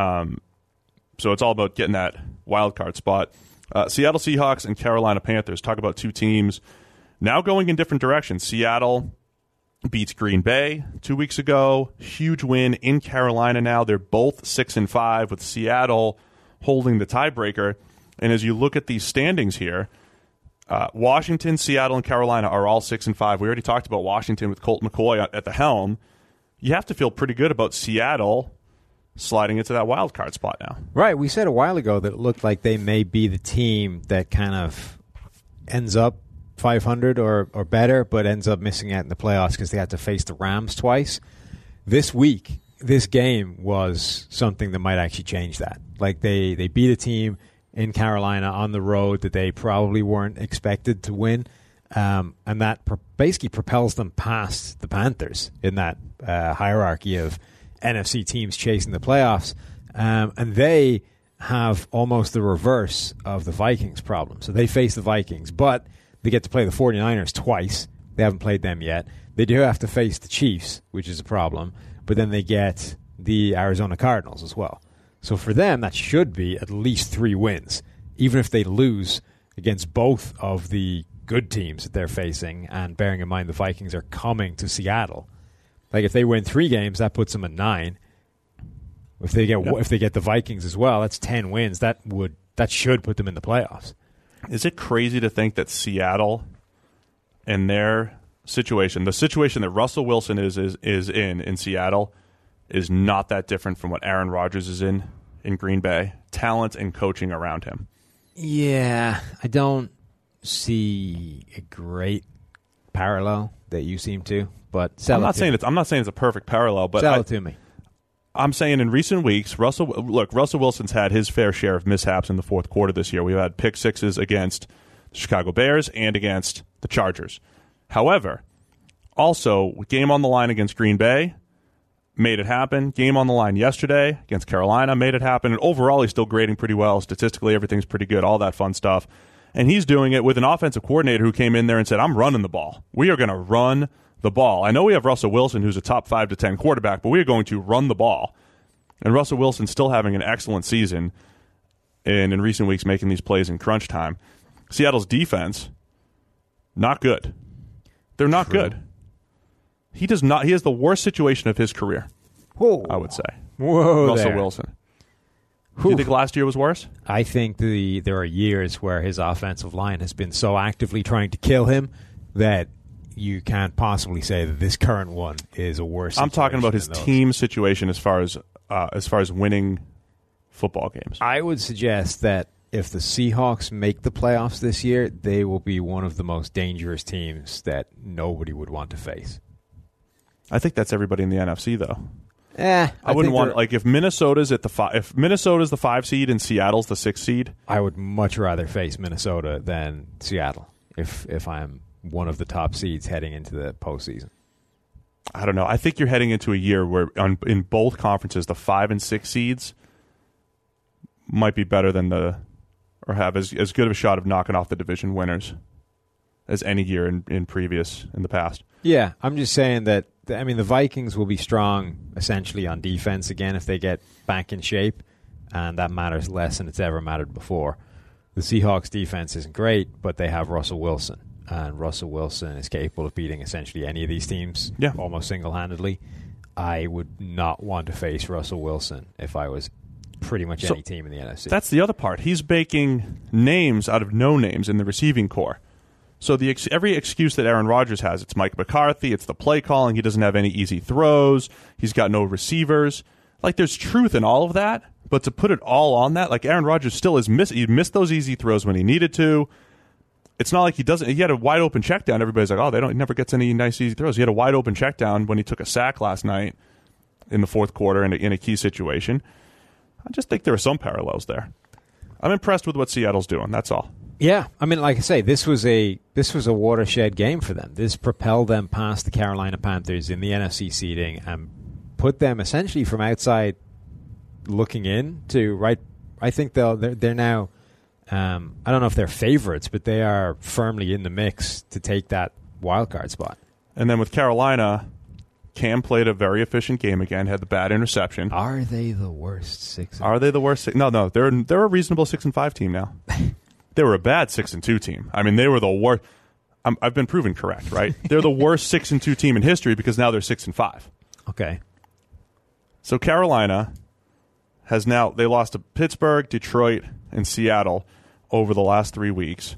D: So it's all about getting that wild card spot. Seattle Seahawks and Carolina Panthers. Talk about 2 teams now going in different directions. Seattle beats Green Bay 2 weeks ago. Huge win in Carolina now. They're both 6-5 with Seattle holding the tiebreaker. And as you look at these standings here, Washington, Seattle, and Carolina are all 6-5. We already talked about Washington with Colt McCoy at the helm. You have to feel pretty good about Seattle sliding into that wild card spot now.
E: Right. We said a while ago that it looked like they may be the team that kind of ends up 500 or better, but ends up missing out in the playoffs because they had to face the Rams twice. This week, this game was something that might actually change that. Like they beat a team in Carolina on the road that they probably weren't expected to win, and that basically propels them past the Panthers in that hierarchy of NFC teams chasing the playoffs, and they have almost the reverse of the Vikings' problem. So they face the Vikings, but they get to play the 49ers twice. They haven't played them yet. They do have to face the Chiefs, which is a problem, but then they get the Arizona Cardinals as well. So for them, that should be at least 3 wins, even if they lose against both of the good teams that they're facing, and bearing in mind the Vikings are coming to Seattle. Like if they win 3 games, that puts them at 9. If they get the Vikings as well, that's 10 wins. That should put them in the playoffs.
D: Is it crazy to think that Seattle and their situation, the situation that Russell Wilson is in Seattle, is not that different from what Aaron Rodgers is in Green Bay? Talent and coaching around him.
E: Yeah, I don't see a great parallel that you seem to, but
D: I'm not saying it's a perfect parallel, but
E: sell it to me.
D: I'm saying in recent weeks, Russell Wilson's had his fair share of mishaps in the fourth quarter this year. We've had pick sixes against the Chicago Bears and against the Chargers. However, also, game on the line against Green Bay, made it happen. Game on the line yesterday against Carolina, made it happen. And overall, he's still grading pretty well. Statistically, everything's pretty good, all that fun stuff. And he's doing it with an offensive coordinator who came in there and said, I'm running the ball. We are going to run the ball. I know we have Russell Wilson, who's a top 5 to 10 quarterback, but we are going to run the ball. And Russell Wilson's still having an excellent season, and in recent weeks making these plays in crunch time. Seattle's defense, not good. They're not good. He does not. He has the worst situation of his career.
E: Whoa.
D: I would say.
E: Whoa,
D: Russell
E: there.
D: Wilson. Do you think last year was worse?
E: I think there are years where his offensive line has been so actively trying to kill him that you can't possibly say that this current one is a worse.
D: I'm talking about his team situation as far as winning football games.
E: I would suggest that if the Seahawks make the playoffs this year, they will be one of the most dangerous teams that nobody would want to face.
D: I think that's everybody in the NFC, though.
E: I
D: wouldn't want if Minnesota's if Minnesota's the 5 seed and Seattle's the 6 seed.
E: I would much rather face Minnesota than Seattle if I'm one of the top seeds heading into the postseason.
D: I don't know. I think you're heading into a year where in both conferences, the 5 and 6 seeds might be better than or have as good of a shot of knocking off the division winners as any year in the past.
E: Yeah, I'm just saying that, I mean, the Vikings will be strong essentially on defense again if they get back in shape, and that matters less than it's ever mattered before. the Seahawks defense isn't great, but they have Russell Wilson. And Russell Wilson is capable of beating essentially any of these teams almost single-handedly. I would not want to face Russell Wilson if I was pretty much any team in the NFC.
D: That's the other part. He's making names out of no names in the receiving core. So every excuse that Aaron Rodgers has, it's Mike McCarthy, it's the play calling, he doesn't have any easy throws, he's got no receivers. Like, there's truth in all of that, but to put it all on that, like Aaron Rodgers still is he missed those easy throws when he needed to. It's not like he had a wide open check down. Everybody's like, he never gets any nice easy throws. He had a wide open check down when he took a sack last night in the fourth quarter in a key situation. I just think there are some parallels there. I'm impressed with what Seattle's doing. That's all.
E: Yeah, I mean, like I say, this was a watershed game for them. This propelled them past the Carolina Panthers in the NFC seeding and put them essentially from outside looking in to right. I think they're now. I don't know if they're favorites, but they are firmly in the mix to take that wild card spot.
D: And then with Carolina, Cam played a very efficient game again. Had the bad interception.
E: Are they the worst 6?
D: Are they the worst? No. They're a reasonable 6-5 team now. They were a bad 6-2 team. I mean, they were the worst. I've been proven correct, right? They're the worst 6-2 team in history because now they're 6-5.
E: Okay.
D: So Carolina they lost to Pittsburgh, Detroit, and Seattle over the last 3 weeks.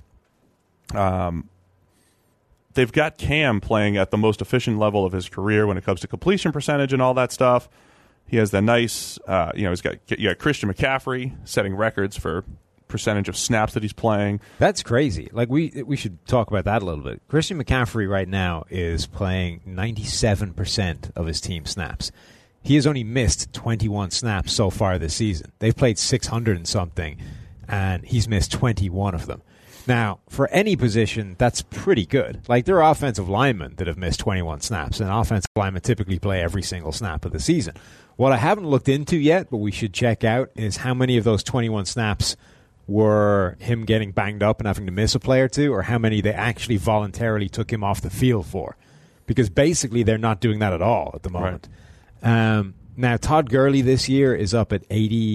D: They've got Cam playing at the most efficient level of his career when it comes to completion percentage and all that stuff. He has the nice, you got Christian McCaffrey setting records for percentage of snaps that he's playing.
E: That's crazy. Like we should talk about that a little bit. Christian McCaffrey right now is playing 97% of his team snaps. He has only missed 21 snaps so far this season. They've played 600 and something, and he's missed 21 of them. Now, for any position, that's pretty good. Like, there are offensive linemen that have missed 21 snaps, and offensive linemen typically play every single snap of the season. What I haven't looked into yet, but we should check out, is how many of those 21 snaps were him getting banged up and having to miss a play or two, or how many they actually voluntarily took him off the field for. Because basically they're not doing that at all at the moment. Right. Now, Todd Gurley this year is up at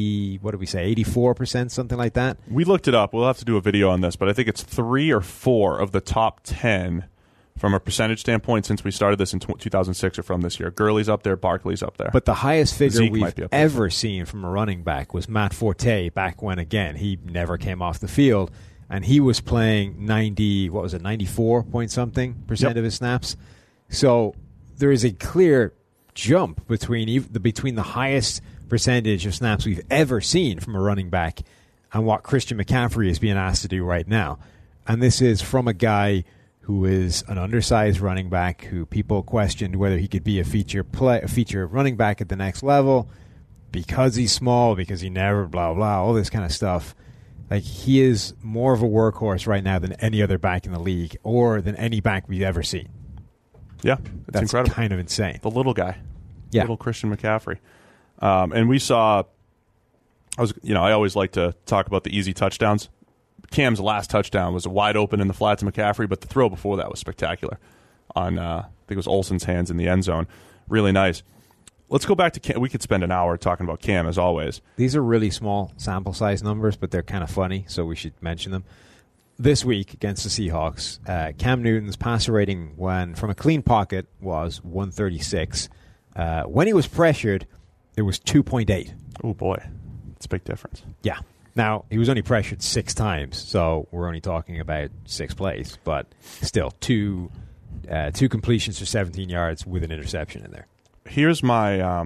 E: 84%, something like that.
D: We looked it up. We'll have to do a video on this, but I think it's 3 or 4 of the top 10 from a percentage standpoint since we started this in 2006 or from this year. Gurley's up there, Barkley's up there.
E: But the highest figure we've ever seen from a running back was Matt Forte back when, again, he never came off the field, and he was playing 94 point something percent of his snaps. So there is a clear jump between the highest percentage of snaps we've ever seen from a running back and what Christian McCaffrey is being asked to do right now. And this is from a guy who is an undersized running back who people questioned whether he could be a feature running back at the next level because he's small, because he never blah, blah, all this kind of stuff. Like, he is more of a workhorse right now than any other back in the league or than any back we've ever seen.
D: Yeah,
E: that's
D: incredible.
E: Kind of insane.
D: The little guy,
E: little
D: Christian McCaffrey, and we saw. I always like to talk about the easy touchdowns. Cam's last touchdown was wide open in the flat to McCaffrey, but the throw before that was spectacular. On I think it was Olsen's hands in the end zone, really nice. Let's go back to Cam. We could spend an hour talking about Cam as always.
E: These are really small sample size numbers, but they're kind of funny, so we should mention them. This week against the Seahawks, Cam Newton's passer rating from a clean pocket was 136. When he was pressured, it was 2.8.
D: Oh, boy. That's a big difference.
E: Yeah. Now, he was only pressured 6 times, so we're only talking about 6 plays. But still, two completions for 17 yards with an interception in there. Here's
D: my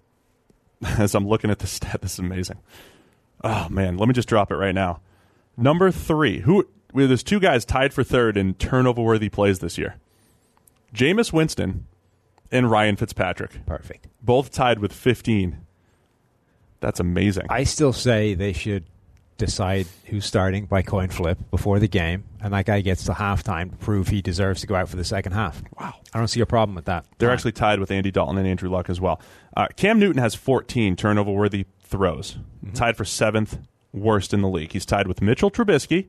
D: as I'm looking at this stat, this is amazing. Oh, man, let me just drop it right now. Number 3, there's 2 guys tied for 3rd in turnover-worthy plays this year. Jameis Winston and Ryan Fitzpatrick.
E: Perfect.
D: Both tied with 15. That's amazing.
E: I still say they should decide who's starting by coin flip before the game, and that guy gets to halftime to prove he deserves to go out for the second half.
D: Wow.
E: I don't see a problem with that.
D: They're actually tied with Andy Dalton and Andrew Luck as well. Cam Newton has 14 turnover-worthy throws, tied for 7th worst in the league. He's tied with Mitchell Trubisky,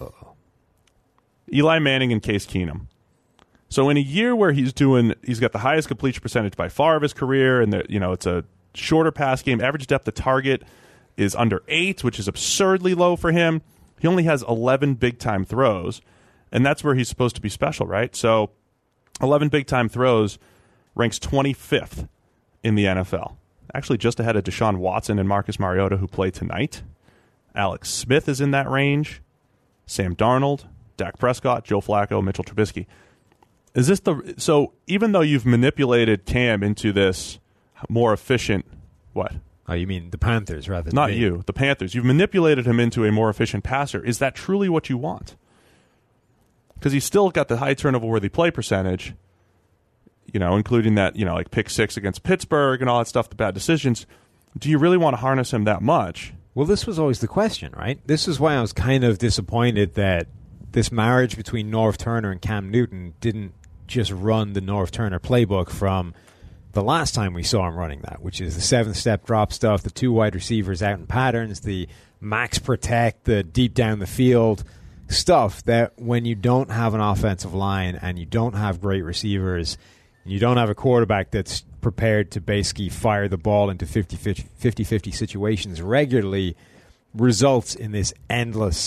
D: Eli Manning, and Case Keenum. So in a year where he's got the highest completion percentage by far of his career, and it's a shorter pass game. Average depth of target is under 8, which is absurdly low for him. He only has 11 big-time throws, and that's where he's supposed to be special, right? So 11 big-time throws ranks 25th in the NFL. Actually, just ahead of Deshaun Watson and Marcus Mariota, who play tonight. Alex Smith is in that range. Sam Darnold, Dak Prescott, Joe Flacco, Mitchell Trubisky. So even though you've manipulated Cam into this more efficient, what?
E: Oh, you mean the Panthers rather than
D: Not
E: me.
D: you, the Panthers. You've manipulated him into a more efficient passer. Is that truly what you want? Because he's still got the high turnover-worthy play percentage, including that, like pick 6 against Pittsburgh and all that stuff, the bad decisions. Do you really want to harness him that much?
E: Well, this was always the question, right? This is why I was kind of disappointed that this marriage between Norv Turner and Cam Newton didn't just run the Norv Turner playbook from the last time we saw him running that, which is the 7-step drop stuff, the 2 wide receivers out in patterns, the max protect, the deep down the field stuff that when you don't have an offensive line and you don't have great receivers and you don't have a quarterback that's prepared to basically fire the ball into 50-50 situations regularly, results in this endless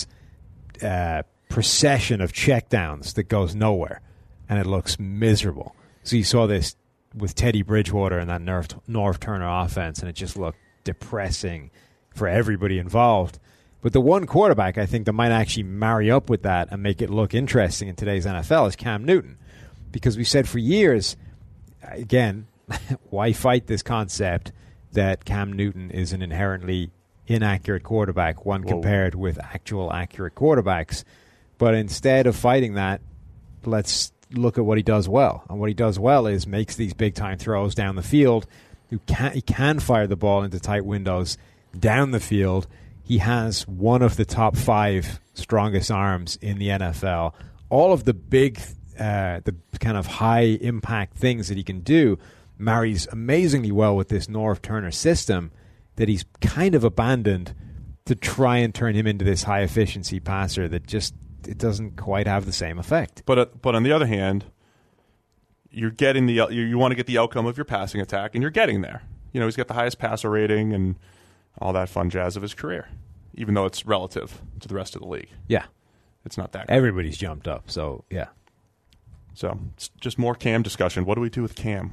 E: procession of checkdowns that goes nowhere, and it looks miserable. So you saw this with Teddy Bridgewater and that Norv Turner offense, and it just looked depressing for everybody involved. But the one quarterback I think that might actually marry up with that and make it look interesting in today's NFL is Cam Newton. Because we said for years, again, why fight this concept that Cam Newton is an inherently inaccurate quarterback when compared with actual accurate quarterbacks? But instead of fighting that, let's look at what he does well. And what he does well is makes these big-time throws down the field. He can fire the ball into tight windows down the field. He has one of the top 5 strongest arms in the NFL. All of the big, the kind of high-impact things that he can do marries amazingly well with this Norv Turner system that he's kind of abandoned to try and turn him into this high-efficiency passer that just it doesn't quite have the same effect.
D: But on the other hand, you're getting you want to get the outcome of your passing attack, and you're getting there. He's got the highest passer rating and all that fun jazz of his career, even though it's relative to the rest of the league.
E: Yeah.
D: It's not that good.
E: Everybody's jumped up, so yeah.
D: So it's just more Cam discussion. What do we do with Cam?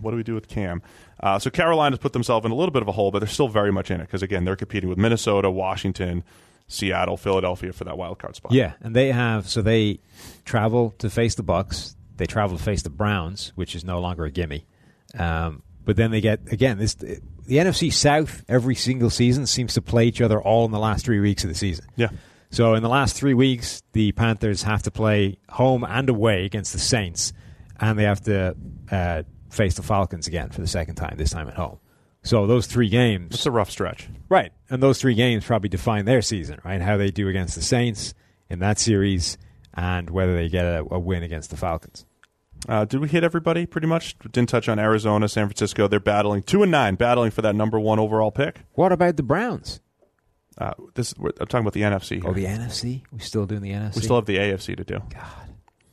D: So Carolina's put themselves in a little bit of a hole, but they're still very much in it because, again, they're competing with Minnesota, Washington, Seattle, Philadelphia for that wild card spot.
E: Yeah, and they travel to face the Bucs. They travel to face the Browns, which is no longer a gimme. But then they get, again, the NFC South every single season seems to play each other all in the last 3 weeks of the season.
D: Yeah.
E: So in the last 3 weeks, the Panthers have to play home and away against the Saints, and they have to face the Falcons again for the second time, this time at home. So those 3 games...
D: It's a rough stretch.
E: Right. And those 3 games probably define their season, right? How they do against the Saints in that series and whether they get a win against the Falcons.
D: Did we hit everybody pretty much? Didn't touch on Arizona, San Francisco. They're battling 2-9, battling for that number 1 overall pick.
E: What about the Browns?
D: I'm talking about the NFC here.
E: Oh, the NFC? We're still doing the NFC?
D: We still have the AFC to do.
E: God.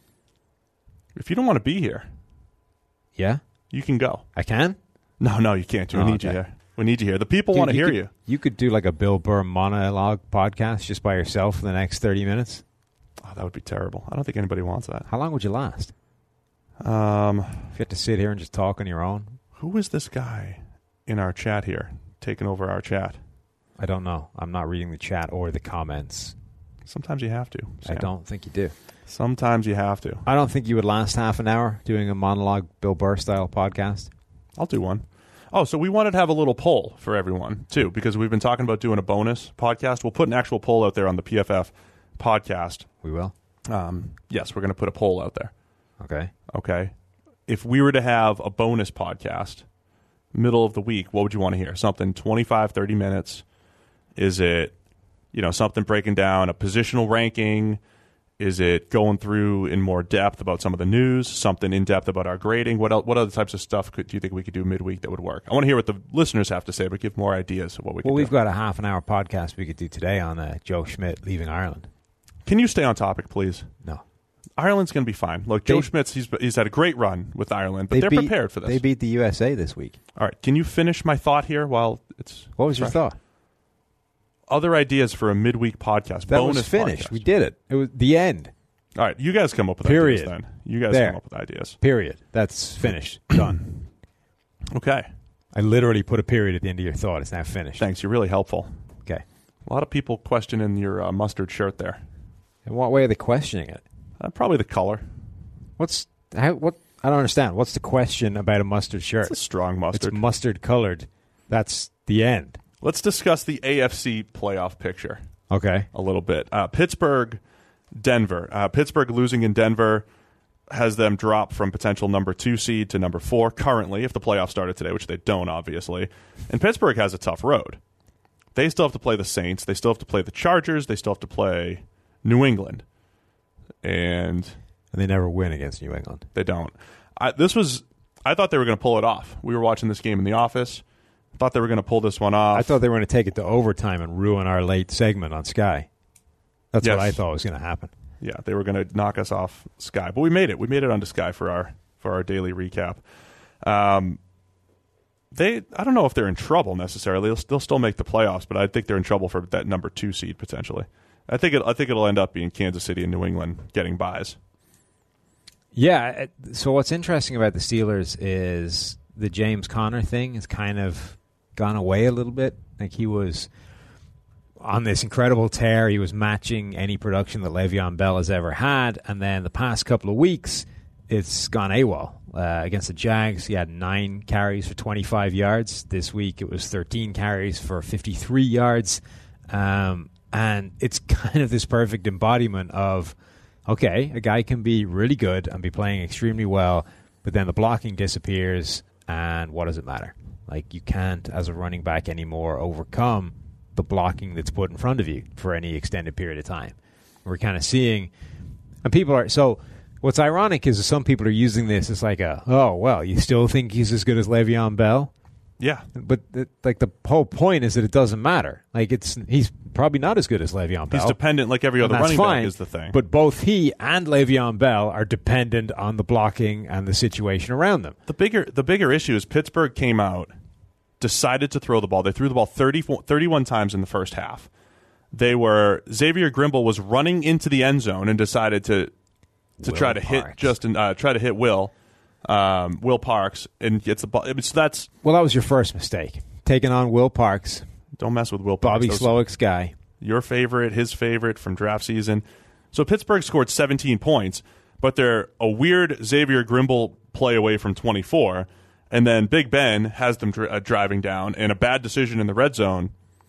D: If you don't want to be here,
E: yeah,
D: you can go.
E: I can?
D: No, you can't. We need you here. We need you here. The people want to hear you.
E: You could do like a Bill Burr monologue podcast just by yourself for the next 30 minutes.
D: Oh, that would be terrible. I don't think anybody wants that.
E: How long would you last? If you had to sit here and just talk on your own.
D: Who is this guy in our chat here, taking over our chat?
E: I don't know. I'm not reading the chat or the comments.
D: Sometimes you have to, Sam.
E: I don't think you do.
D: Sometimes you have to.
E: I don't think you would last half an hour doing a monologue Bill Burr style podcast.
D: I'll do one. Oh, so we wanted to have a little poll for everyone, too, because we've been talking about doing a bonus podcast. We'll put an actual poll out there on the PFF podcast.
E: We will?
D: Yes, we're going to put a poll out there.
E: Okay.
D: If we were to have a bonus podcast, middle of the week, what would you want to hear? Something 25, 30 minutes? Is it, something breaking down a positional ranking? Is it going through in more depth about some of the news? Something in depth about our grading? What other types of stuff do you think we could do midweek that would work? I want to hear what the listeners have to say, but give more ideas of what we could do.
E: Well, we've got a half an hour podcast we could do today on Joe Schmidt leaving Ireland.
D: Can you stay on topic, please?
E: No.
D: Ireland's going to be fine. Look, Joe Schmidt's, he's had a great run with Ireland, but they're prepared for this.
E: They beat the USA this week.
D: All right. Can you finish my thought here while it's...
E: What was your thought?
D: other ideas for a midweek podcast?
E: That
D: bonus
E: was finished.
D: podcast?
E: We did it. It was the end.
D: All right, you guys come up with
E: Period.
D: ideas then. You guys
E: There.
D: come up with ideas.
E: Period. That's finished. Done.
D: Okay.
E: I literally put a period at the end of your thought. It's now finished.
D: Thanks. You're really helpful.
E: Okay.
D: A lot of people questioning your mustard shirt there.
E: In what way are they questioning it?
D: Probably the color.
E: What? I don't understand. What's the question about a mustard shirt?
D: It's a strong mustard.
E: It's mustard colored. That's the end.
D: Let's discuss the AFC playoff picture
E: Okay.
D: a little bit. Pittsburgh, Denver. Pittsburgh losing in Denver has them drop from potential number 2 seed to number 4 currently, if the playoffs started today, which they don't, obviously. And Pittsburgh has a tough road. They still have to play the Saints. They still have to play the Chargers. They still have to play New England. And
E: they never win against New England.
D: they don't. I thought they were going to pull it off. We were watching this game in the office. Thought they were going to pull this one off.
E: I thought they were going to take it to overtime and ruin our late segment on Sky. That's
D: Yes.
E: what I thought was going to happen.
D: Yeah, they were going to knock us off Sky, but we made it. We made it onto Sky for our daily recap. I don't know if they're in trouble necessarily. They'll still make the playoffs, but I think they're in trouble for that number 2 seed potentially. I think it'll end up being Kansas City and New England getting buys.
E: Yeah. So what's interesting about the Steelers is the James Conner thing has kind of gone away a little bit. Like he was on this incredible tear. He was matching any production that Le'Veon Bell has ever had. And then the past couple of weeks, it's gone AWOL. Against the Jags, he had 9 carries for 25 yards. This week, it was 13 carries for 53 yards. And it's kind of this perfect embodiment of, okay, a guy can be really good and be playing extremely well, but then the blocking disappears, and what does it matter? Like, you can't, as a running back anymore, overcome the blocking that's put in front of you for any extended period of time. We're kind of seeing, and people are, so what's ironic is some people are using this as like oh, well, you still think he's as good as Le'Veon Bell?
D: Yeah.
E: But the whole point is that it doesn't matter. Like, he's probably not as good as Le'Veon Bell.
D: He's dependent like every other running back is the thing.
E: But both he and Le'Veon Bell are dependent on the blocking and the situation around them.
D: The bigger issue is Pittsburgh came out, decided to throw the ball. They threw the ball 31 times in the first half. Xavier Grimble was running into the end zone and decided to try to hit Will Parks and gets the ball. So that
E: was your first mistake, taking on Will Parks.
D: Don't mess with Will Parks.
E: Bobby Slowick's guy.
D: Your favorite, his favorite from draft season. So Pittsburgh scored 17 points, but they're a weird Xavier Grimble play away from 24, and then Big Ben has them driving down, and a bad decision in the red zone,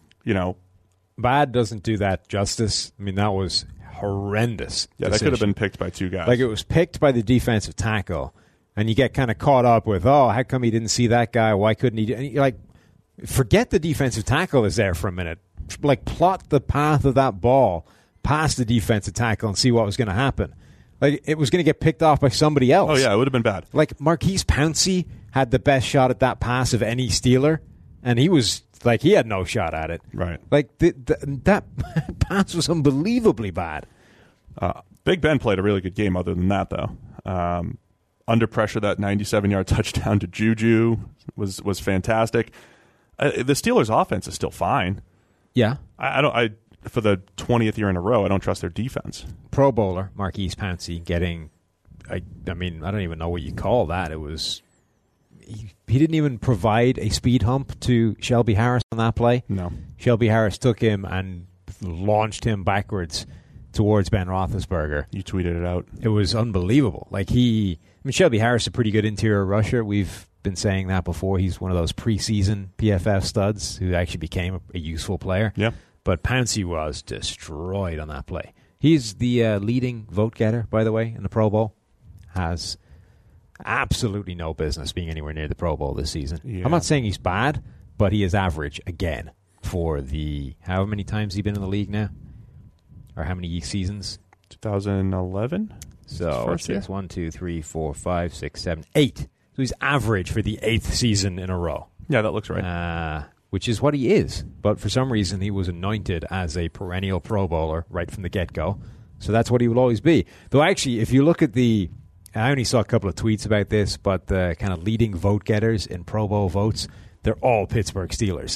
E: Bad doesn't do that justice. I mean, that was horrendous.
D: Yeah, that could have been picked by 2 guys.
E: Like, it was picked by the defensive tackle, and you get kind of caught up with, how come he didn't see that guy? Why couldn't he? And you're like, forget the defensive tackle is there for a minute. Like, plot the path of that ball past the defensive tackle and see what was going to happen. Like, it was going to get picked off by somebody else.
D: Oh, yeah, it would have been bad.
E: Like, Marquise Pouncey had the best shot at that pass of any Steeler, and he was like, he had no shot at it.
D: Right.
E: Like, that pass was unbelievably bad.
D: Big Ben played a really good game other than that, though. Under pressure, that 97-yard touchdown to Juju was fantastic. The Steelers' offense is still fine.
E: Yeah.
D: I for the 20th year in a row, I don't trust their defense.
E: Pro Bowler Marquise Pouncey getting, I mean, I don't even know what you call that. It was, he didn't even provide a speed hump to Shelby Harris on that play.
D: No.
E: Shelby Harris took him and launched him backwards towards Ben Roethlisberger.
D: You tweeted it out.
E: It was unbelievable. Like, Shelby Harris is a pretty good interior rusher. We've been saying that before. He's one of those preseason PFF studs who actually became a useful player.
D: Yeah.
E: But Pouncey was destroyed on that play. He's the leading vote getter, by the way, in the Pro Bowl. Has absolutely no business being anywhere near the Pro Bowl this season.
D: Yeah.
E: I'm not saying he's bad, but he is average again for the, how many times has he been in the league now? Or how many seasons?
D: 2011?
E: So what's this? 1, 2, 3, 4, 5, 6, 7, 8. So he's average for the 8th season in a row.
D: Yeah, that looks right.
E: Which is what he is. But for some reason, he was anointed as a perennial Pro Bowler right from the get-go. So that's what he will always be. Though actually, if you look at I only saw a couple of tweets about this, but the kind of leading vote getters in Pro Bowl votes, they're all Pittsburgh Steelers.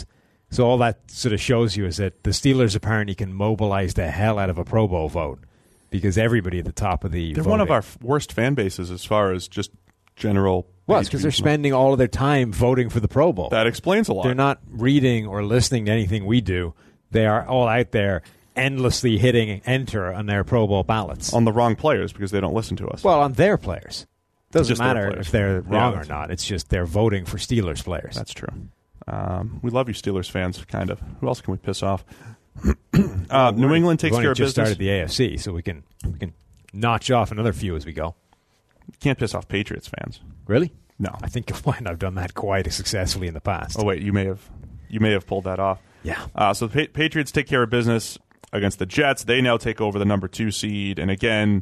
E: So all that sort of shows you is that the Steelers apparently can mobilize the hell out of a Pro Bowl vote because everybody at the top of the
D: They're
E: voting.
D: one of our worst fan bases as far as just general.
E: Well, it's because they're spending all of their time voting for the Pro Bowl.
D: That explains a lot.
E: They're not reading or listening to anything we do. They are all out there endlessly hitting enter on their Pro Bowl ballots.
D: On the wrong players because they don't listen to us.
E: Well, on their players. Doesn't
D: Just their
E: matter
D: players.
E: if they're wrong
D: Yeah,
E: or not. It's just they're voting for Steelers players.
D: That's true. We love you Steelers fans, kind of. Who else can we piss off? New England takes
E: We've
D: care
E: only
D: of
E: just
D: business.
E: started the AFC, so we can notch off another few as we go.
D: You can't piss off Patriots fans.
E: Really?
D: No.
E: I think I've done that quite successfully in the past.
D: Oh wait, you may have pulled that off.
E: Yeah.
D: So the Patriots take care of business against the Jets. They now take over the number 2 seed, and again,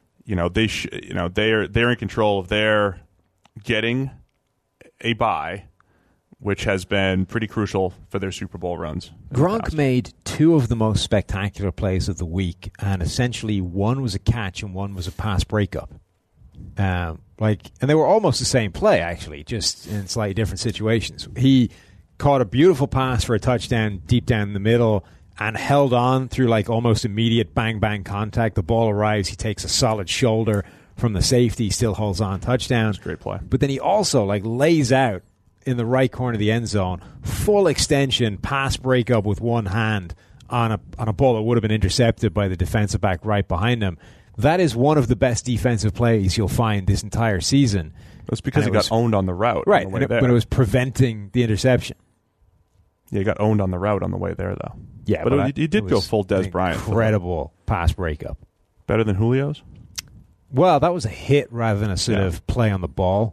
D: they're in control of their getting a bye, which has been pretty crucial for their Super Bowl runs.
E: Gronk made 2 of the most spectacular plays of the week, and essentially one was a catch and one was a pass breakup. And they were almost the same play, actually, just in slightly different situations. He caught a beautiful pass for a touchdown deep down the middle and held on through almost immediate bang-bang contact. The ball arrives. He takes a solid shoulder from the safety, still holds on, touchdown.
D: That's a great play.
E: But then he also lays out in the right corner of the end zone, full extension, pass breakup with one hand on a ball that would have been intercepted by the defensive back right behind him. That is one of the best defensive plays you'll find this entire season.
D: That's because he got owned on the route.
E: Right,
D: on the way there.
E: but it was preventing the interception.
D: Yeah, he got owned on the route on the way there, though.
E: Yeah,
D: but he did go full Des Bryant.
E: Incredible pass breakup.
D: Better than Julio's?
E: Well, that was a hit rather than a sort of play on the ball.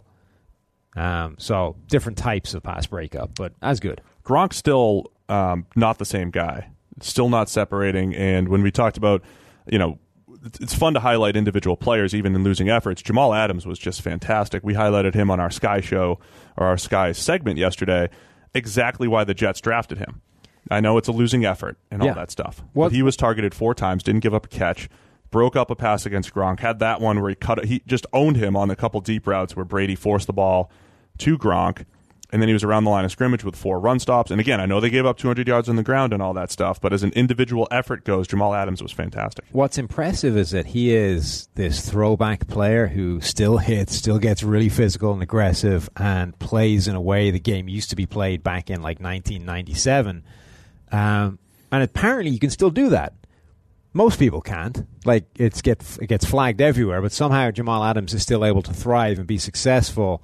E: So different types of pass breakup, but as good.
D: Gronk's still not the same guy. Still not separating. And when we talked about, it's fun to highlight individual players even in losing efforts. Jamal Adams was just fantastic. We highlighted him on our Sky show or our Sky segment yesterday, exactly why the Jets drafted him. I know it's a losing effort and all that stuff. But he was targeted 4 times, didn't give up a catch, broke up a pass against Gronk, had that one where he just owned him on a couple deep routes where Brady forced the ball to Gronk, and then he was around the line of scrimmage with 4 run stops. And again, I know they gave up 200 yards on the ground and all that stuff, but as an individual effort goes, Jamal Adams was fantastic.
E: What's impressive is that he is this throwback player who still hits, still gets really physical and aggressive, and plays in a way the game used to be played back in 1997. And apparently you can still do that. Most people can't. It gets flagged everywhere, but somehow Jamal Adams is still able to thrive and be successful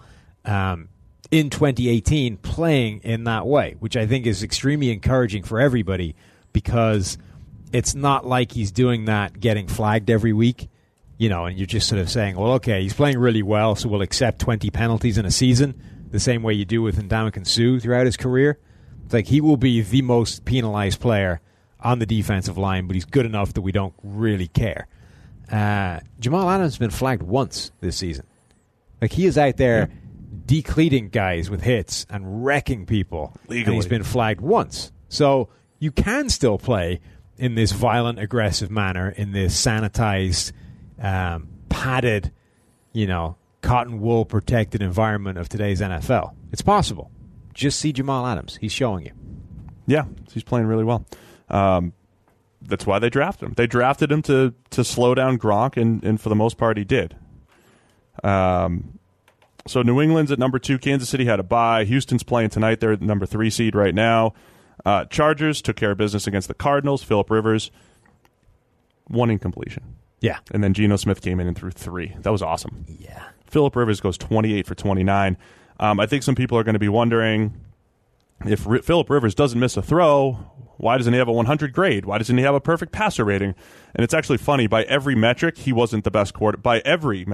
E: in 2018 playing in that way, which I think is extremely encouraging for everybody because it's not like he's doing that getting flagged every week, and you're just sort of saying, well, okay, he's playing really well, so we'll accept 20 penalties in a season, the same way you do with Ndamukong Suh throughout his career. It's he will be the most penalized player on the defensive line, but he's good enough that we don't really care. Jamal Adams has been flagged once this season. He is out there decleating guys with hits and wrecking people.
D: Legally.
E: And he's been flagged once. So you can still play in this violent, aggressive manner, in this sanitized, padded, cotton wool protected environment of today's NFL. It's possible. Just see Jamal Adams. He's showing you.
D: Yeah, he's playing really well. That's why they drafted him. They drafted him to slow down Gronk, and for the most part, he did. So New England's at number 2. Kansas City had a bye. Houston's playing tonight. They're at number 3 seed right now. Chargers took care of business against the Cardinals. Phillip Rivers, 1 incompletion.
E: Yeah.
D: And then Geno Smith came in and threw 3. That was awesome.
E: Yeah.
D: Phillip Rivers goes 28 for 29. I think some people are going to be wondering, if Phillip Rivers doesn't miss a throw, why doesn't he have a 100 grade? Why doesn't he have a perfect passer rating? And it's actually funny. By every metric, he wasn't the best quarterback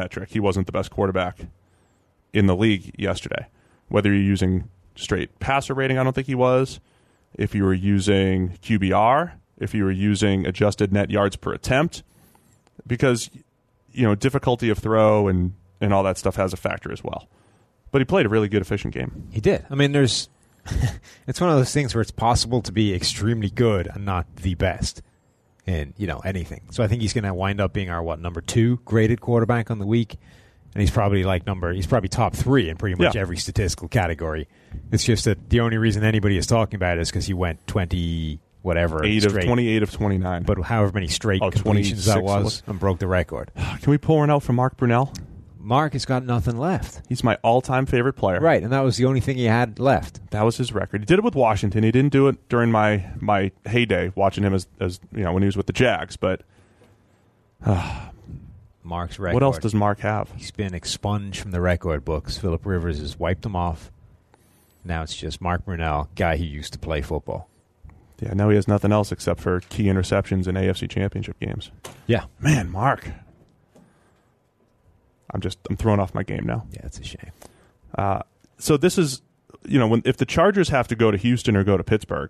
D: in the league yesterday. Whether you're using straight passer rating, I don't think he was. If you were using QBR, if you were using adjusted net yards per attempt, because difficulty of throw and all that stuff has a factor as well. But he played a really good, efficient game.
E: He did. I mean, it's one of those things where it's possible to be extremely good and not the best in anything. So I think he's going to wind up being our number 2 graded quarterback on the week. and he's probably top 3 in pretty much every statistical category. It's just that the only reason anybody is talking about it is because he went 28 of
D: 29.
E: But however many straight completions that was, and broke the record.
D: Can we pull one out from Mark Brunell?
E: Mark has got nothing left.
D: He's my all-time favorite player.
E: Right, and that was the only thing he had left.
D: That was his record. He did it with Washington. He didn't do it during my heyday, watching him as when he was with the Jags. But
E: Mark's record.
D: What else does Mark have?
E: He's been expunged from the record books. Philip Rivers has wiped him off. Now it's just Mark Brunell, guy who used to play football.
D: Yeah, now he has nothing else except for key interceptions in AFC Championship games.
E: Yeah.
D: Man, Mark. I'm throwing off my game now.
E: Yeah, it's a shame.
D: So this is, if the Chargers have to go to Houston or go to Pittsburgh,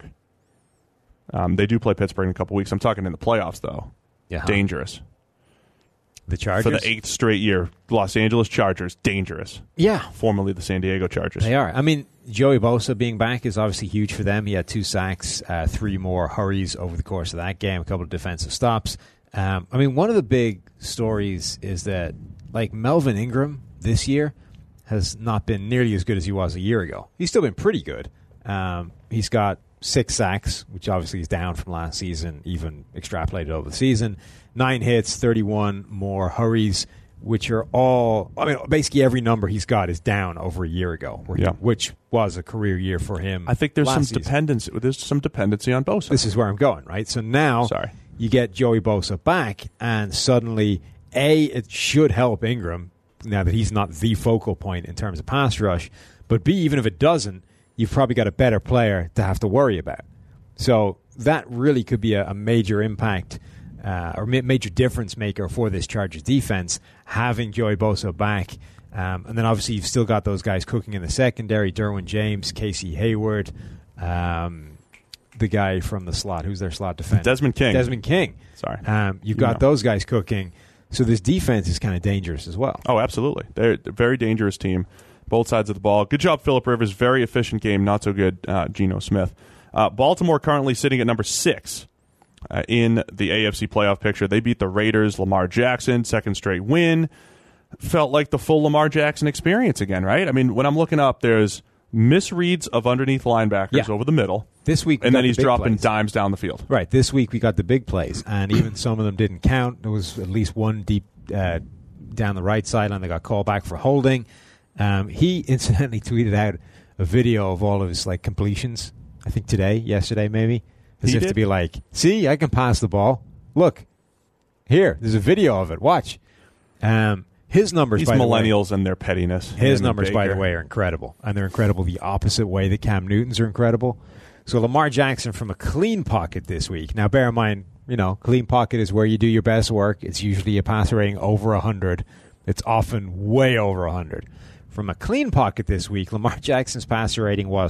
D: they do play Pittsburgh in a couple weeks. I'm talking in the playoffs, though.
E: Yeah.
D: Dangerous.
E: The Chargers?
D: For the 8th straight year. Los Angeles Chargers, dangerous.
E: Yeah.
D: Formerly the San Diego Chargers.
E: They are. I mean, Joey Bosa being back is obviously huge for them. He had 2 sacks, 3 more hurries over the course of that game, a couple of defensive stops. One of the big stories is that, Melvin Ingram this year has not been nearly as good as he was a year ago. He's still been pretty good. He's got 6 sacks, which obviously is down from last season, even extrapolated over the season. 9 hits, 31 more hurries, which are all... basically every number he's got is down over a year ago, which was a career year for him.
D: I think there's some dependency. There's some dependency on Bosa.
E: This is where I'm going, right? So now you get Joey Bosa back, and suddenly, A, it should help Ingram, now that he's not the focal point in terms of pass rush, but B, even if it doesn't, you've probably got a better player to have to worry about. So that really could be a major impact or major difference maker for this Chargers defense, having Joey Bosa back. And then obviously you've still got those guys cooking in the secondary, Derwin James, Casey Hayward, the guy from the slot. Who's their slot defender?
D: Desmond King.
E: Sorry. You've got those guys cooking. So this defense is kind of dangerous as well.
D: Oh, absolutely. They're a very dangerous team, both sides of the ball. Good job, Phillip Rivers. Very efficient game. Not so good, Geno Smith. Baltimore currently sitting at number 6 in the AFC playoff picture. They beat the Raiders. Lamar Jackson, second straight win. Felt like the full Lamar Jackson experience again, right? I mean, when I'm looking up, there's misreads of underneath linebackers over the middle.
E: This week,
D: and then he's dropping dimes down the field.
E: Right. This week we got the big plays, and even some of them didn't count. There was at least one deep down the right sideline that got called back for holding. He incidentally tweeted out a video of all of his completions. I think yesterday maybe, to be like, see, I can pass the ball. Look, here, there's a video of it. Watch. His numbers,
D: these
E: by
D: millennials
E: the way,
D: and their pettiness.
E: His numbers, by the way, are incredible. And they're incredible the opposite way that Cam Newton's are incredible. So Lamar Jackson from a clean pocket this week. Now, bear in mind, clean pocket is where you do your best work. It's usually a passer rating over 100. It's often way over 100. From a clean pocket this week, Lamar Jackson's passer rating was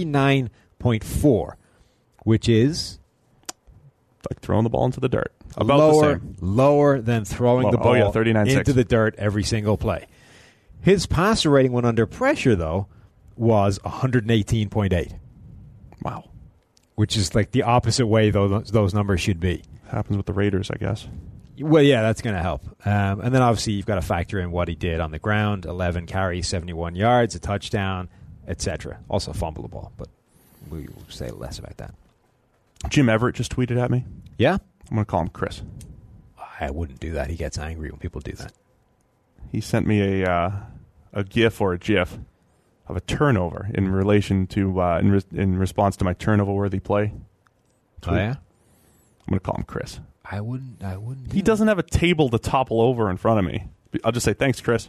E: 39.4, which is...
D: like throwing the ball into the dirt. About the same.
E: Lower than throwing the ball into the dirt every single play. His passer rating when under pressure, though, was 118.8.
D: Wow.
E: Which is the opposite way those numbers should be.
D: Happens with the Raiders, I guess.
E: Well, yeah, that's going to help. And then obviously you've got to factor in what he did on the ground. 11 carries, 71 yards, a touchdown, etc. Also fumble the ball, but we will say less about that.
D: Jim Everett just tweeted at me.
E: Yeah?
D: I'm going to call him Chris.
E: I wouldn't do that. He gets angry when people do that.
D: He sent me a GIF or a GIF of a turnover in relation to in response to my turnover-worthy play tweet.
E: Oh, yeah?
D: I'm going to call him Chris.
E: I wouldn't.
D: He doesn't have a table to topple over in front of me. I'll just say, thanks, Chris.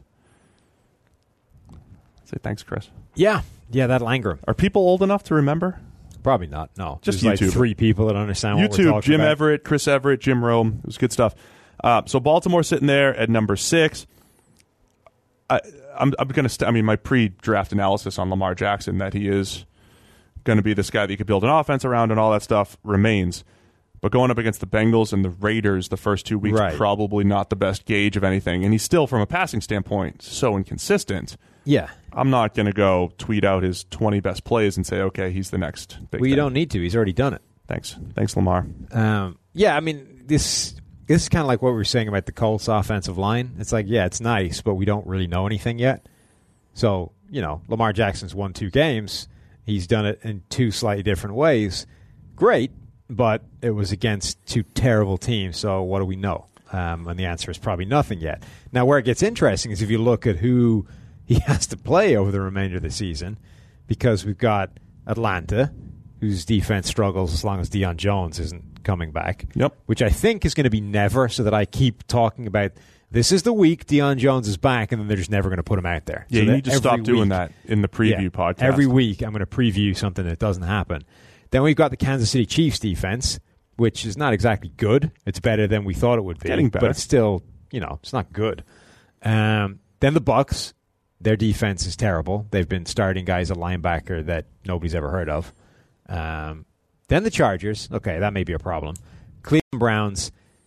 D: Say, thanks, Chris.
E: Yeah, that'll anger him.
D: Are people old enough to remember?
E: Probably not, no.
D: Just
E: There's
D: YouTube.
E: 3 people that understand what we're talking about.
D: Jim Everett, Chris Everett, Jim Rome. It was good stuff. So Baltimore sitting there at number 6. I'm going to my pre-draft analysis on Lamar Jackson, that he is going to be this guy that you could build an offense around and all that stuff, remains. But going up against the Bengals and the Raiders the first 2 weeks, probably not the best gauge of anything. And he's still, from a passing standpoint, so inconsistent.
E: Yeah.
D: I'm not going to go tweet out his 20 best plays and say, okay, he's the next big
E: Well, you
D: thing.
E: don't need to. He's already done it.
D: Thanks, Lamar.
E: Yeah, this this is kind of like what we were saying about the Colts offensive line. It's like, yeah, it's nice, but we don't really know anything yet. So, Lamar Jackson's won 2 games. He's done it in 2 slightly different ways. Great, but it was against 2 terrible teams, so what do we know? And the answer is probably nothing yet. Now, where it gets interesting is if you look at who he has to play over the remainder of the season, because we've got Atlanta, whose defense struggles as long as Deion Jones isn't coming back.
D: Yep.
E: Which I think is going to be never, so that I keep talking about this is the week Deion Jones is back, and then they're just never going to put him out there.
D: Yeah,
E: so
D: you need to stop doing that in the preview podcast.
E: Every week I'm going to preview something that doesn't happen. Then we've got the Kansas City Chiefs defense, which is not exactly good. It's better than we thought it would be.
D: Getting better.
E: But it's still, it's not good. Then the Bucs, their defense is terrible. They've been starting guys at linebacker that nobody's ever heard of. Then the Chargers. Okay, that may be a problem. Cleveland Browns.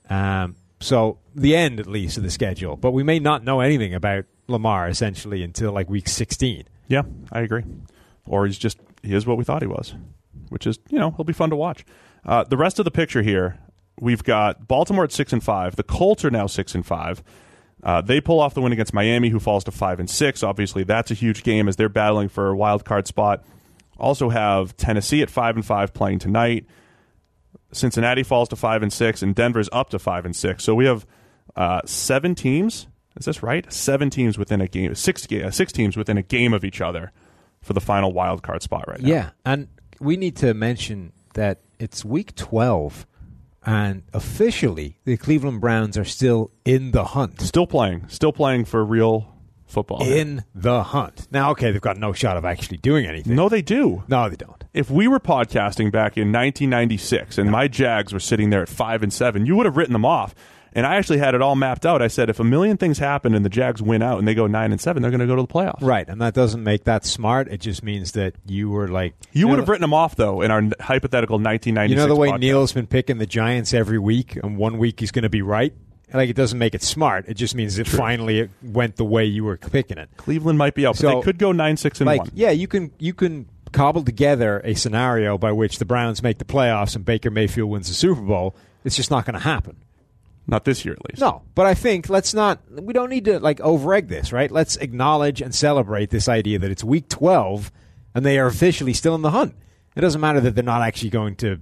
E: So the end, at least, of the schedule. But we may not know anything about Lamar, essentially, until like week 16.
D: Yeah, I agree. Or he is what we thought he was, which is, he'll be fun to watch. The rest of the picture here, we've got Baltimore at 6-5. The Colts are now 6-5. They pull off the win against Miami, who falls to 5-6. Obviously, that's a huge game as they're battling for a wild card spot. Also have Tennessee at 5-5 playing tonight. Cincinnati falls to 5-6, and Denver's up to 5-6. So we have 7 teams. Is this right? 7 teams within a game. 6 teams within a game of each other for the final wild card spot right now.
E: Yeah, and we need to mention that it's week 12, and officially the Cleveland Browns are still in the hunt.
D: Still playing for real football.
E: In the hunt. Now, okay, they've got no shot of actually doing anything.
D: No, they do.
E: No, they don't.
D: If we were podcasting back in 1996 and my Jags were sitting there at 5-7, you would have written them off. And I actually had it all mapped out. I said, if a million things happen and the Jags win out and they go 9-7, they're going to go to the playoffs.
E: Right, and that doesn't make that smart. It just means that you were like...
D: You would have written them off, though, in our hypothetical 1996
E: You know the way
D: podcast.
E: Neil's been picking the Giants every week, and one week he's going to be right? Like, it doesn't make it smart. It just means that finally it went the way you were picking it.
D: Cleveland might be out, but they could go 9-6-1.
E: Yeah, you can cobble together a scenario by which the Browns make the playoffs and Baker Mayfield wins the Super Bowl. It's just not going to happen.
D: Not this year, at least.
E: No, but I think we don't need to over-egg this, right? Let's acknowledge and celebrate this idea that it's week 12 and they are officially still in the hunt. It doesn't matter that they're not actually going to,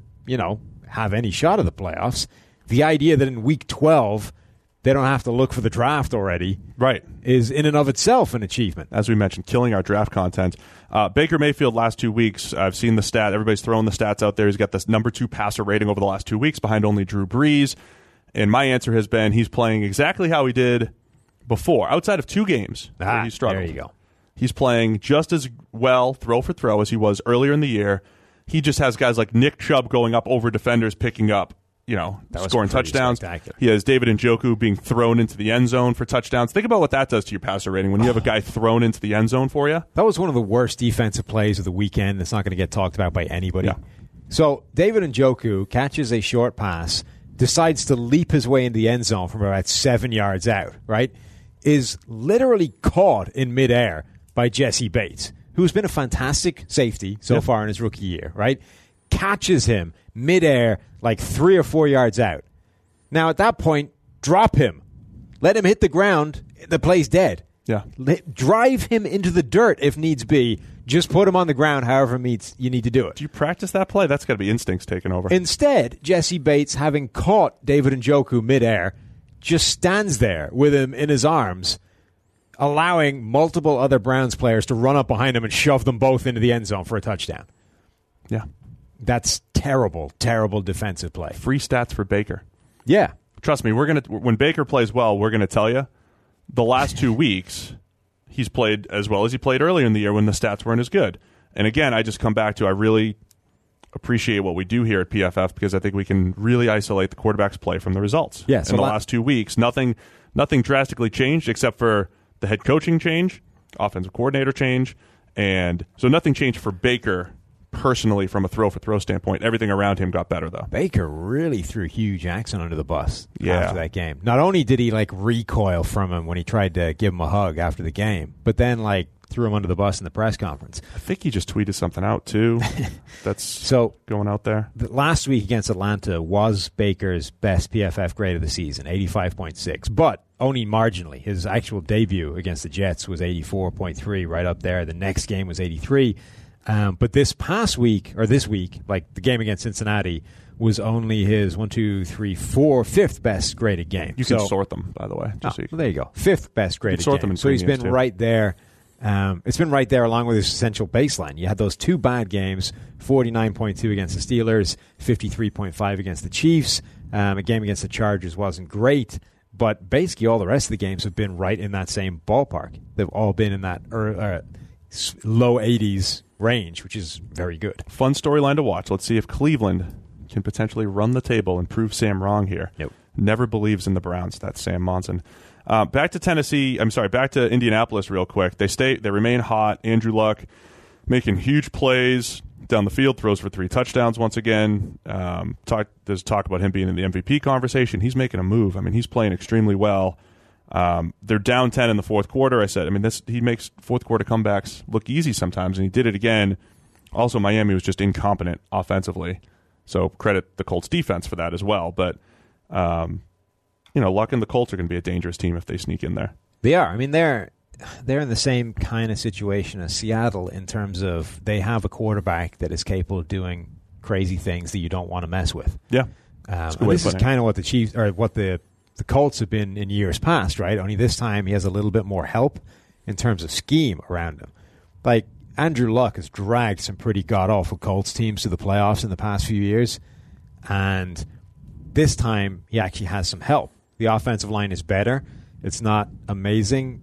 E: have any shot of the playoffs. The idea that in week 12 they don't have to look for the draft already,
D: right,
E: is in and of itself an achievement.
D: As we mentioned, killing our draft content. Baker Mayfield last 2 weeks, I've seen the stat. Everybody's throwing the stats out there. He's got this number 2 passer rating over the last 2 weeks behind only Drew Brees. And my answer has been he's playing exactly how he did before, outside of 2 games where he struggled.
E: There you go.
D: He's playing just as well throw for throw as he was earlier in the year. He just has guys like Nick Chubb going up over defenders, picking up, scoring touchdowns. He has David Njoku being thrown into the end zone for touchdowns. Think about what that does to your passer rating when you have a guy thrown into the end zone for you.
E: That was one of the worst defensive plays of the weekend that's not going to get talked about by anybody.
D: Yeah.
E: So David Njoku catches a short pass, decides to leap his way in the end zone from about 7 yards out, right? Is literally caught in midair by Jesse Bates, who's been a fantastic safety so far in his rookie year, right? Catches him midair like 3 or 4 yards out. Now, at that point, drop him. Let him hit the ground. The play's dead.
D: Yeah.
E: Drive him into the dirt if needs be. Just put him on the ground however you need to do it.
D: Do you practice that play? That's got to be instincts taking over.
E: Instead, Jesse Bates, having caught David Njoku midair, just stands there with him in his arms, allowing multiple other Browns players to run up behind him and shove them both into the end zone for a touchdown.
D: Yeah.
E: That's terrible, terrible defensive play.
D: Free stats for Baker.
E: Yeah.
D: Trust me, when Baker plays well, we're going to tell you the last 2 weeks he's played as well as he played earlier in the year when the stats weren't as good. And again, I just come back to I really appreciate what we do here at PFF because I think we can really isolate the quarterback's play from the results.
E: Yeah, so
D: in the last 2 weeks, nothing drastically changed except for the head coaching change, offensive coordinator change, and so nothing changed for Baker personally from a throw-for-throw standpoint. Everything around him got better, though.
E: Baker really threw Hugh Jackson under the bus
D: Yeah.
E: after that game. Not only did he recoil from him when he tried to give him a hug after the game, but then threw him under the bus in the press conference.
D: I think he just tweeted something out, too. That's going out there.
E: Last week against Atlanta was Baker's best PFF grade of the season, 85.6, but only marginally. His actual debut against the Jets was 84.3, right up there. The next game was 83. But this week, the game against Cincinnati, was only his 5th best graded game.
D: You can sort them, by the way.
E: There you go. 5th best graded
D: sort
E: game.
D: Them in
E: so he's been
D: too.
E: right there. It's been right there along with his essential baseline. You had those 2 bad games, 49.2 against the Steelers, 53.5 against the Chiefs. A game against the Chargers wasn't great, but basically all the rest of the games have been right in that same ballpark. They've all been in that low 80s range, which is very good.
D: Fun storyline to watch. Let's see if Cleveland can potentially run the table and prove Sam wrong here.
E: Nope.
D: Never believes in the Browns. That's Sam Monson. Back to Indianapolis real quick. They remain hot. Andrew Luck making huge plays down the field, throws for 3 touchdowns once again. There's talk about him being in the MVP conversation. He's making a move. I mean, he's playing extremely well. They're down 10 in the fourth quarter. I said, he makes fourth quarter comebacks look easy sometimes, and he did it again. Also, Miami was just incompetent offensively, so credit the Colts defense for that as well. But Luck and the Colts are going to be a dangerous team if they sneak in there.
E: They are. I mean, they're in the same kind of situation as Seattle in terms of they have a quarterback that is capable of doing crazy things that you don't want to mess with.
D: Yeah,
E: this is kind of what the Chiefs or what the Colts have been in years past, right? Only this time he has a little bit more help in terms of scheme around him. Andrew Luck has dragged some pretty god-awful Colts teams to the playoffs in the past few years, and this time he actually has some help. The offensive line is better. It's not amazing.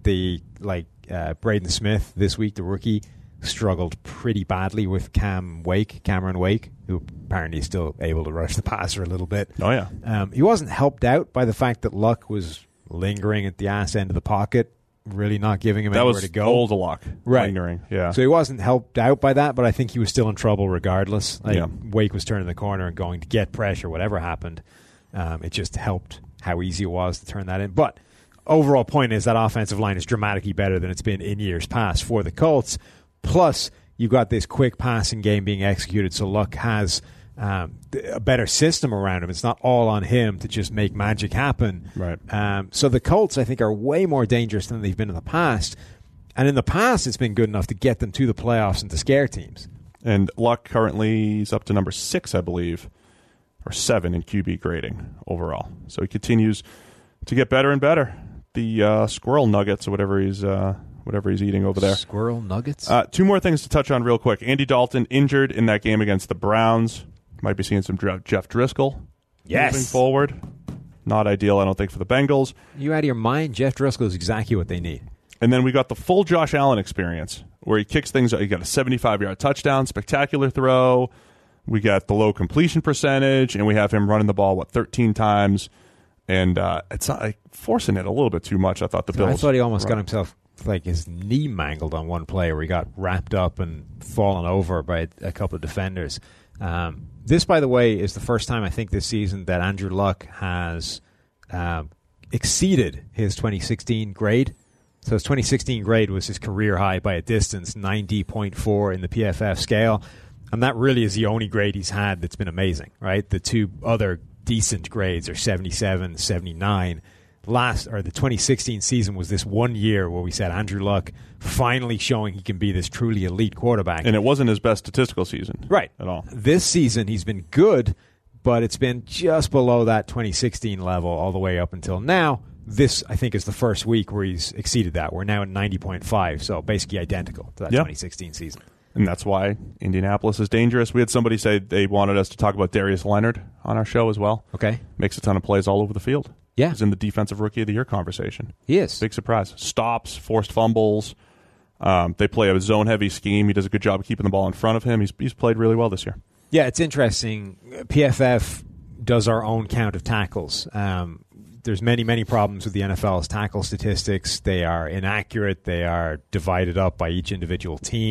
E: Braden Smith this week, the rookie, struggled pretty badly with Cameron Wake, who apparently is still able to rush the passer a little bit.
D: Oh, yeah.
E: He wasn't helped out by the fact that Luck was lingering at the ass end of the pocket, really not giving him anywhere to go.
D: That was old Luck,
E: right.
D: Lingering, yeah.
E: So he wasn't helped out by that, but I think he was still in trouble regardless. Wake was turning the corner and going to get pressure, whatever happened. It just helped how easy it was to turn that in. But overall point is that offensive line is dramatically better than it's been in years past for the Colts. Plus, you've got this quick passing game being executed, so Luck has a better system around him. It's not all on him to just make magic happen.
D: Right.
E: So the Colts, I think, are way more dangerous than they've been in the past. And in the past, it's been good enough to get them to the playoffs and to scare teams.
D: And Luck currently is up to number 6, I believe, or 7 in QB grading overall. So he continues to get better and better. The squirrel nuggets or whatever he's eating over there.
E: Squirrel nuggets?
D: 2 more things to touch on real quick. Andy Dalton injured in that game against the Browns. Might be seeing some Jeff Driscoll moving forward. Not ideal, I don't think, for the Bengals.
E: You out of your mind? Jeff Driscoll is exactly what they need.
D: And then we got the full Josh Allen experience where he kicks things. He got a 75-yard touchdown, spectacular throw. We got the low completion percentage, and we have him running the ball, 13 times. And it's not forcing it a little bit too much, I thought the Bills.
E: I thought he almost got himself, his knee mangled on one play where he got wrapped up and fallen over by a couple of defenders. This, by the way, is the first time I think this season that Andrew Luck has exceeded his 2016 grade. So his 2016 grade was his career high by a distance, 90.4 in the PFF scale. And that really is the only grade he's had that's been amazing, right? The 2 other decent grades are 77, 79. The 2016 season was this one year where we said Andrew Luck finally showing he can be this truly elite quarterback.
D: And it wasn't his best statistical season.
E: Right.
D: At all.
E: This season he's been good, but it's been just below that 2016 level all the way up until now. This, I think, is the first week where he's exceeded that. We're now at 90.5, so basically identical to that 2016 season.
D: And that's why Indianapolis is dangerous. We had somebody say they wanted us to talk about Darius Leonard on our show as well.
E: Okay.
D: Makes a ton of plays all over the field.
E: Yeah.
D: He's in the Defensive Rookie of the Year conversation.
E: He is.
D: Big surprise. Stops, forced fumbles. They play a zone-heavy scheme. He does a good job of keeping the ball in front of him. He's played really well this year.
E: Yeah, it's interesting. PFF does our own count of tackles. There's many, many problems with the NFL's tackle statistics. They are inaccurate. They are divided up by each individual team.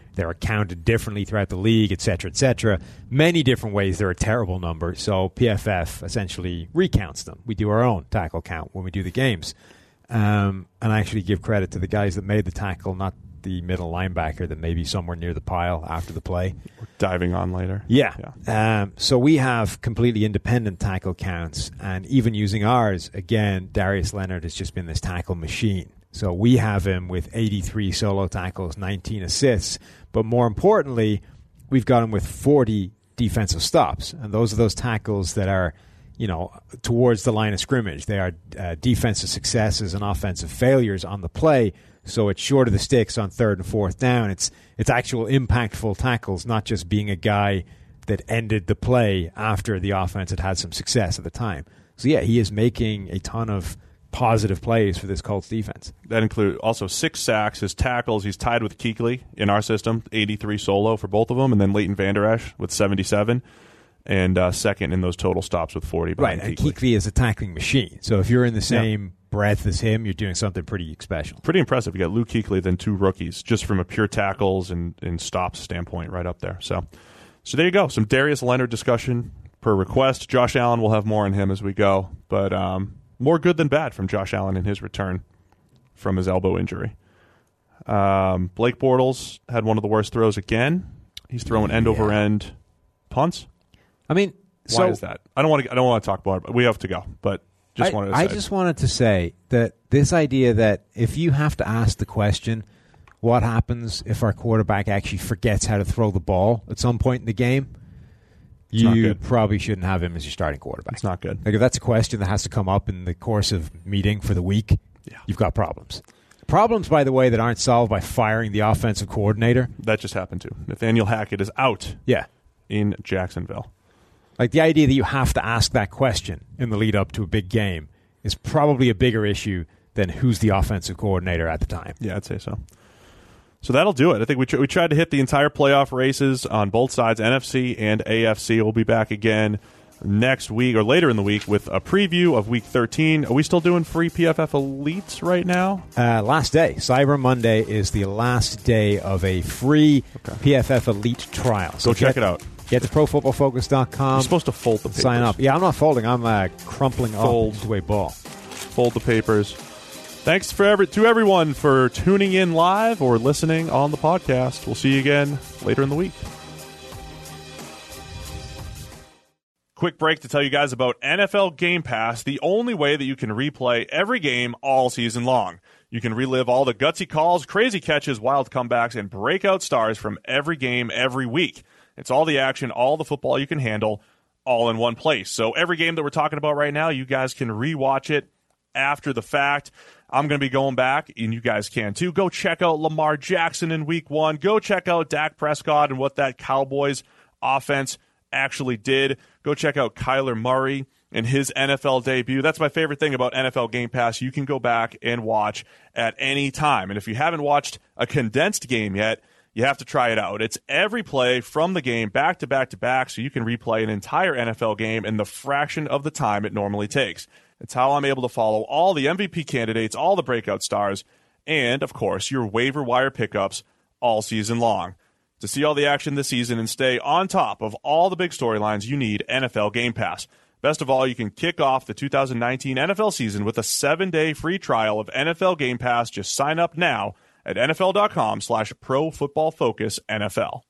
E: they're accounted differently throughout the league, et cetera, many different ways. They're a terrible number, so PFF essentially recounts them. We do our own tackle count when we do the games. And I actually give credit to the guys that made the tackle, not the middle linebacker that may be somewhere near the pile after the play.
D: We're diving on later.
E: Yeah. So we have completely independent tackle counts, and even using ours, again, Darius Leonard has just been this tackle machine. So we have him with 83 solo tackles, 19 assists, but more importantly, we've got him with 40 defensive stops, and those are those tackles that are, towards the line of scrimmage. They are defensive successes and offensive failures on the play. So it's short of the sticks on 3rd and 4th down. It's actual impactful tackles, not just being a guy that ended the play after the offense had some success at the time. So yeah, he is making a ton of positive plays for this Colts defense.
D: That includes also 6 sacks, his tackles. He's tied with Kuechly in our system, 83 solo for both of them, and then Leighton Vander Esch with 77. And second in those total stops with 40.
E: Right, and Kuechly is a tackling machine. So if you're in the same breadth as him, you're doing something pretty special.
D: Pretty impressive. You got Luke Kuechly, then 2 rookies, just from a pure tackles and stops standpoint right up there. So there you go. Some Darius Leonard discussion per request. Josh Allen, we'll have more on him as we go. But more good than bad from Josh Allen in his return from his elbow injury. Blake Bortles had one of the worst throws again. He's throwing end-over-end punts.
E: I mean,
D: why is that? I don't want to talk about it, but we have to go. But
E: I just wanted to say that this idea that if you have to ask the question, what happens if our quarterback actually forgets how to throw the ball at some point in the game, you probably shouldn't have him as your starting quarterback.
D: It's not good.
E: Like if that's a question that has to come up in the course of meeting for the week, you've got problems. Problems, by the way, that aren't solved by firing the offensive coordinator.
D: That just happened too. Nathaniel Hackett is out. In Jacksonville.
E: Like the idea that you have to ask that question in the lead up to a big game is probably a bigger issue than who's the offensive coordinator at the time.
D: Yeah, I'd say so. So that'll do it. I think we tried to hit the entire playoff races on both sides, NFC and AFC. We'll be back again next week or later in the week with a preview of Week 13. Are we still doing free PFF Elites right now?
E: Last day. Cyber Monday is the last day of a free PFF Elite trial.
D: So check it out.
E: Get to ProFootballFocus.com.
D: You're supposed to fold the papers.
E: Sign up. Yeah, I'm not folding. I'm crumpling up into a ball.
D: Fold the papers. Thanks to everyone for tuning in live or listening on the podcast. We'll see you again later in the week. Quick break to tell you guys about NFL Game Pass, the only way that you can replay every game all season long. You can relive all the gutsy calls, crazy catches, wild comebacks, and breakout stars from every game every week. It's all the action, all the football you can handle, all in one place. So every game that we're talking about right now, you guys can rewatch it after the fact. I'm going to be going back, and you guys can too. Go check out Lamar Jackson in Week 1. Go check out Dak Prescott and what that Cowboys offense actually did. Go check out Kyler Murray and his NFL debut. That's my favorite thing about NFL Game Pass. You can go back and watch at any time. And if you haven't watched a condensed game yet, you have to try it out. It's every play from the game back to back to back, so you can replay an entire NFL game in the fraction of the time it normally takes. It's how I'm able to follow all the MVP candidates, all the breakout stars, and, of course, your waiver wire pickups all season long. To see all the action this season and stay on top of all the big storylines, you need NFL Game Pass. Best of all, you can kick off the 2019 NFL season with a 7-day free trial of NFL Game Pass. Just sign up now at NFL.com/ProFootballFocusNFL.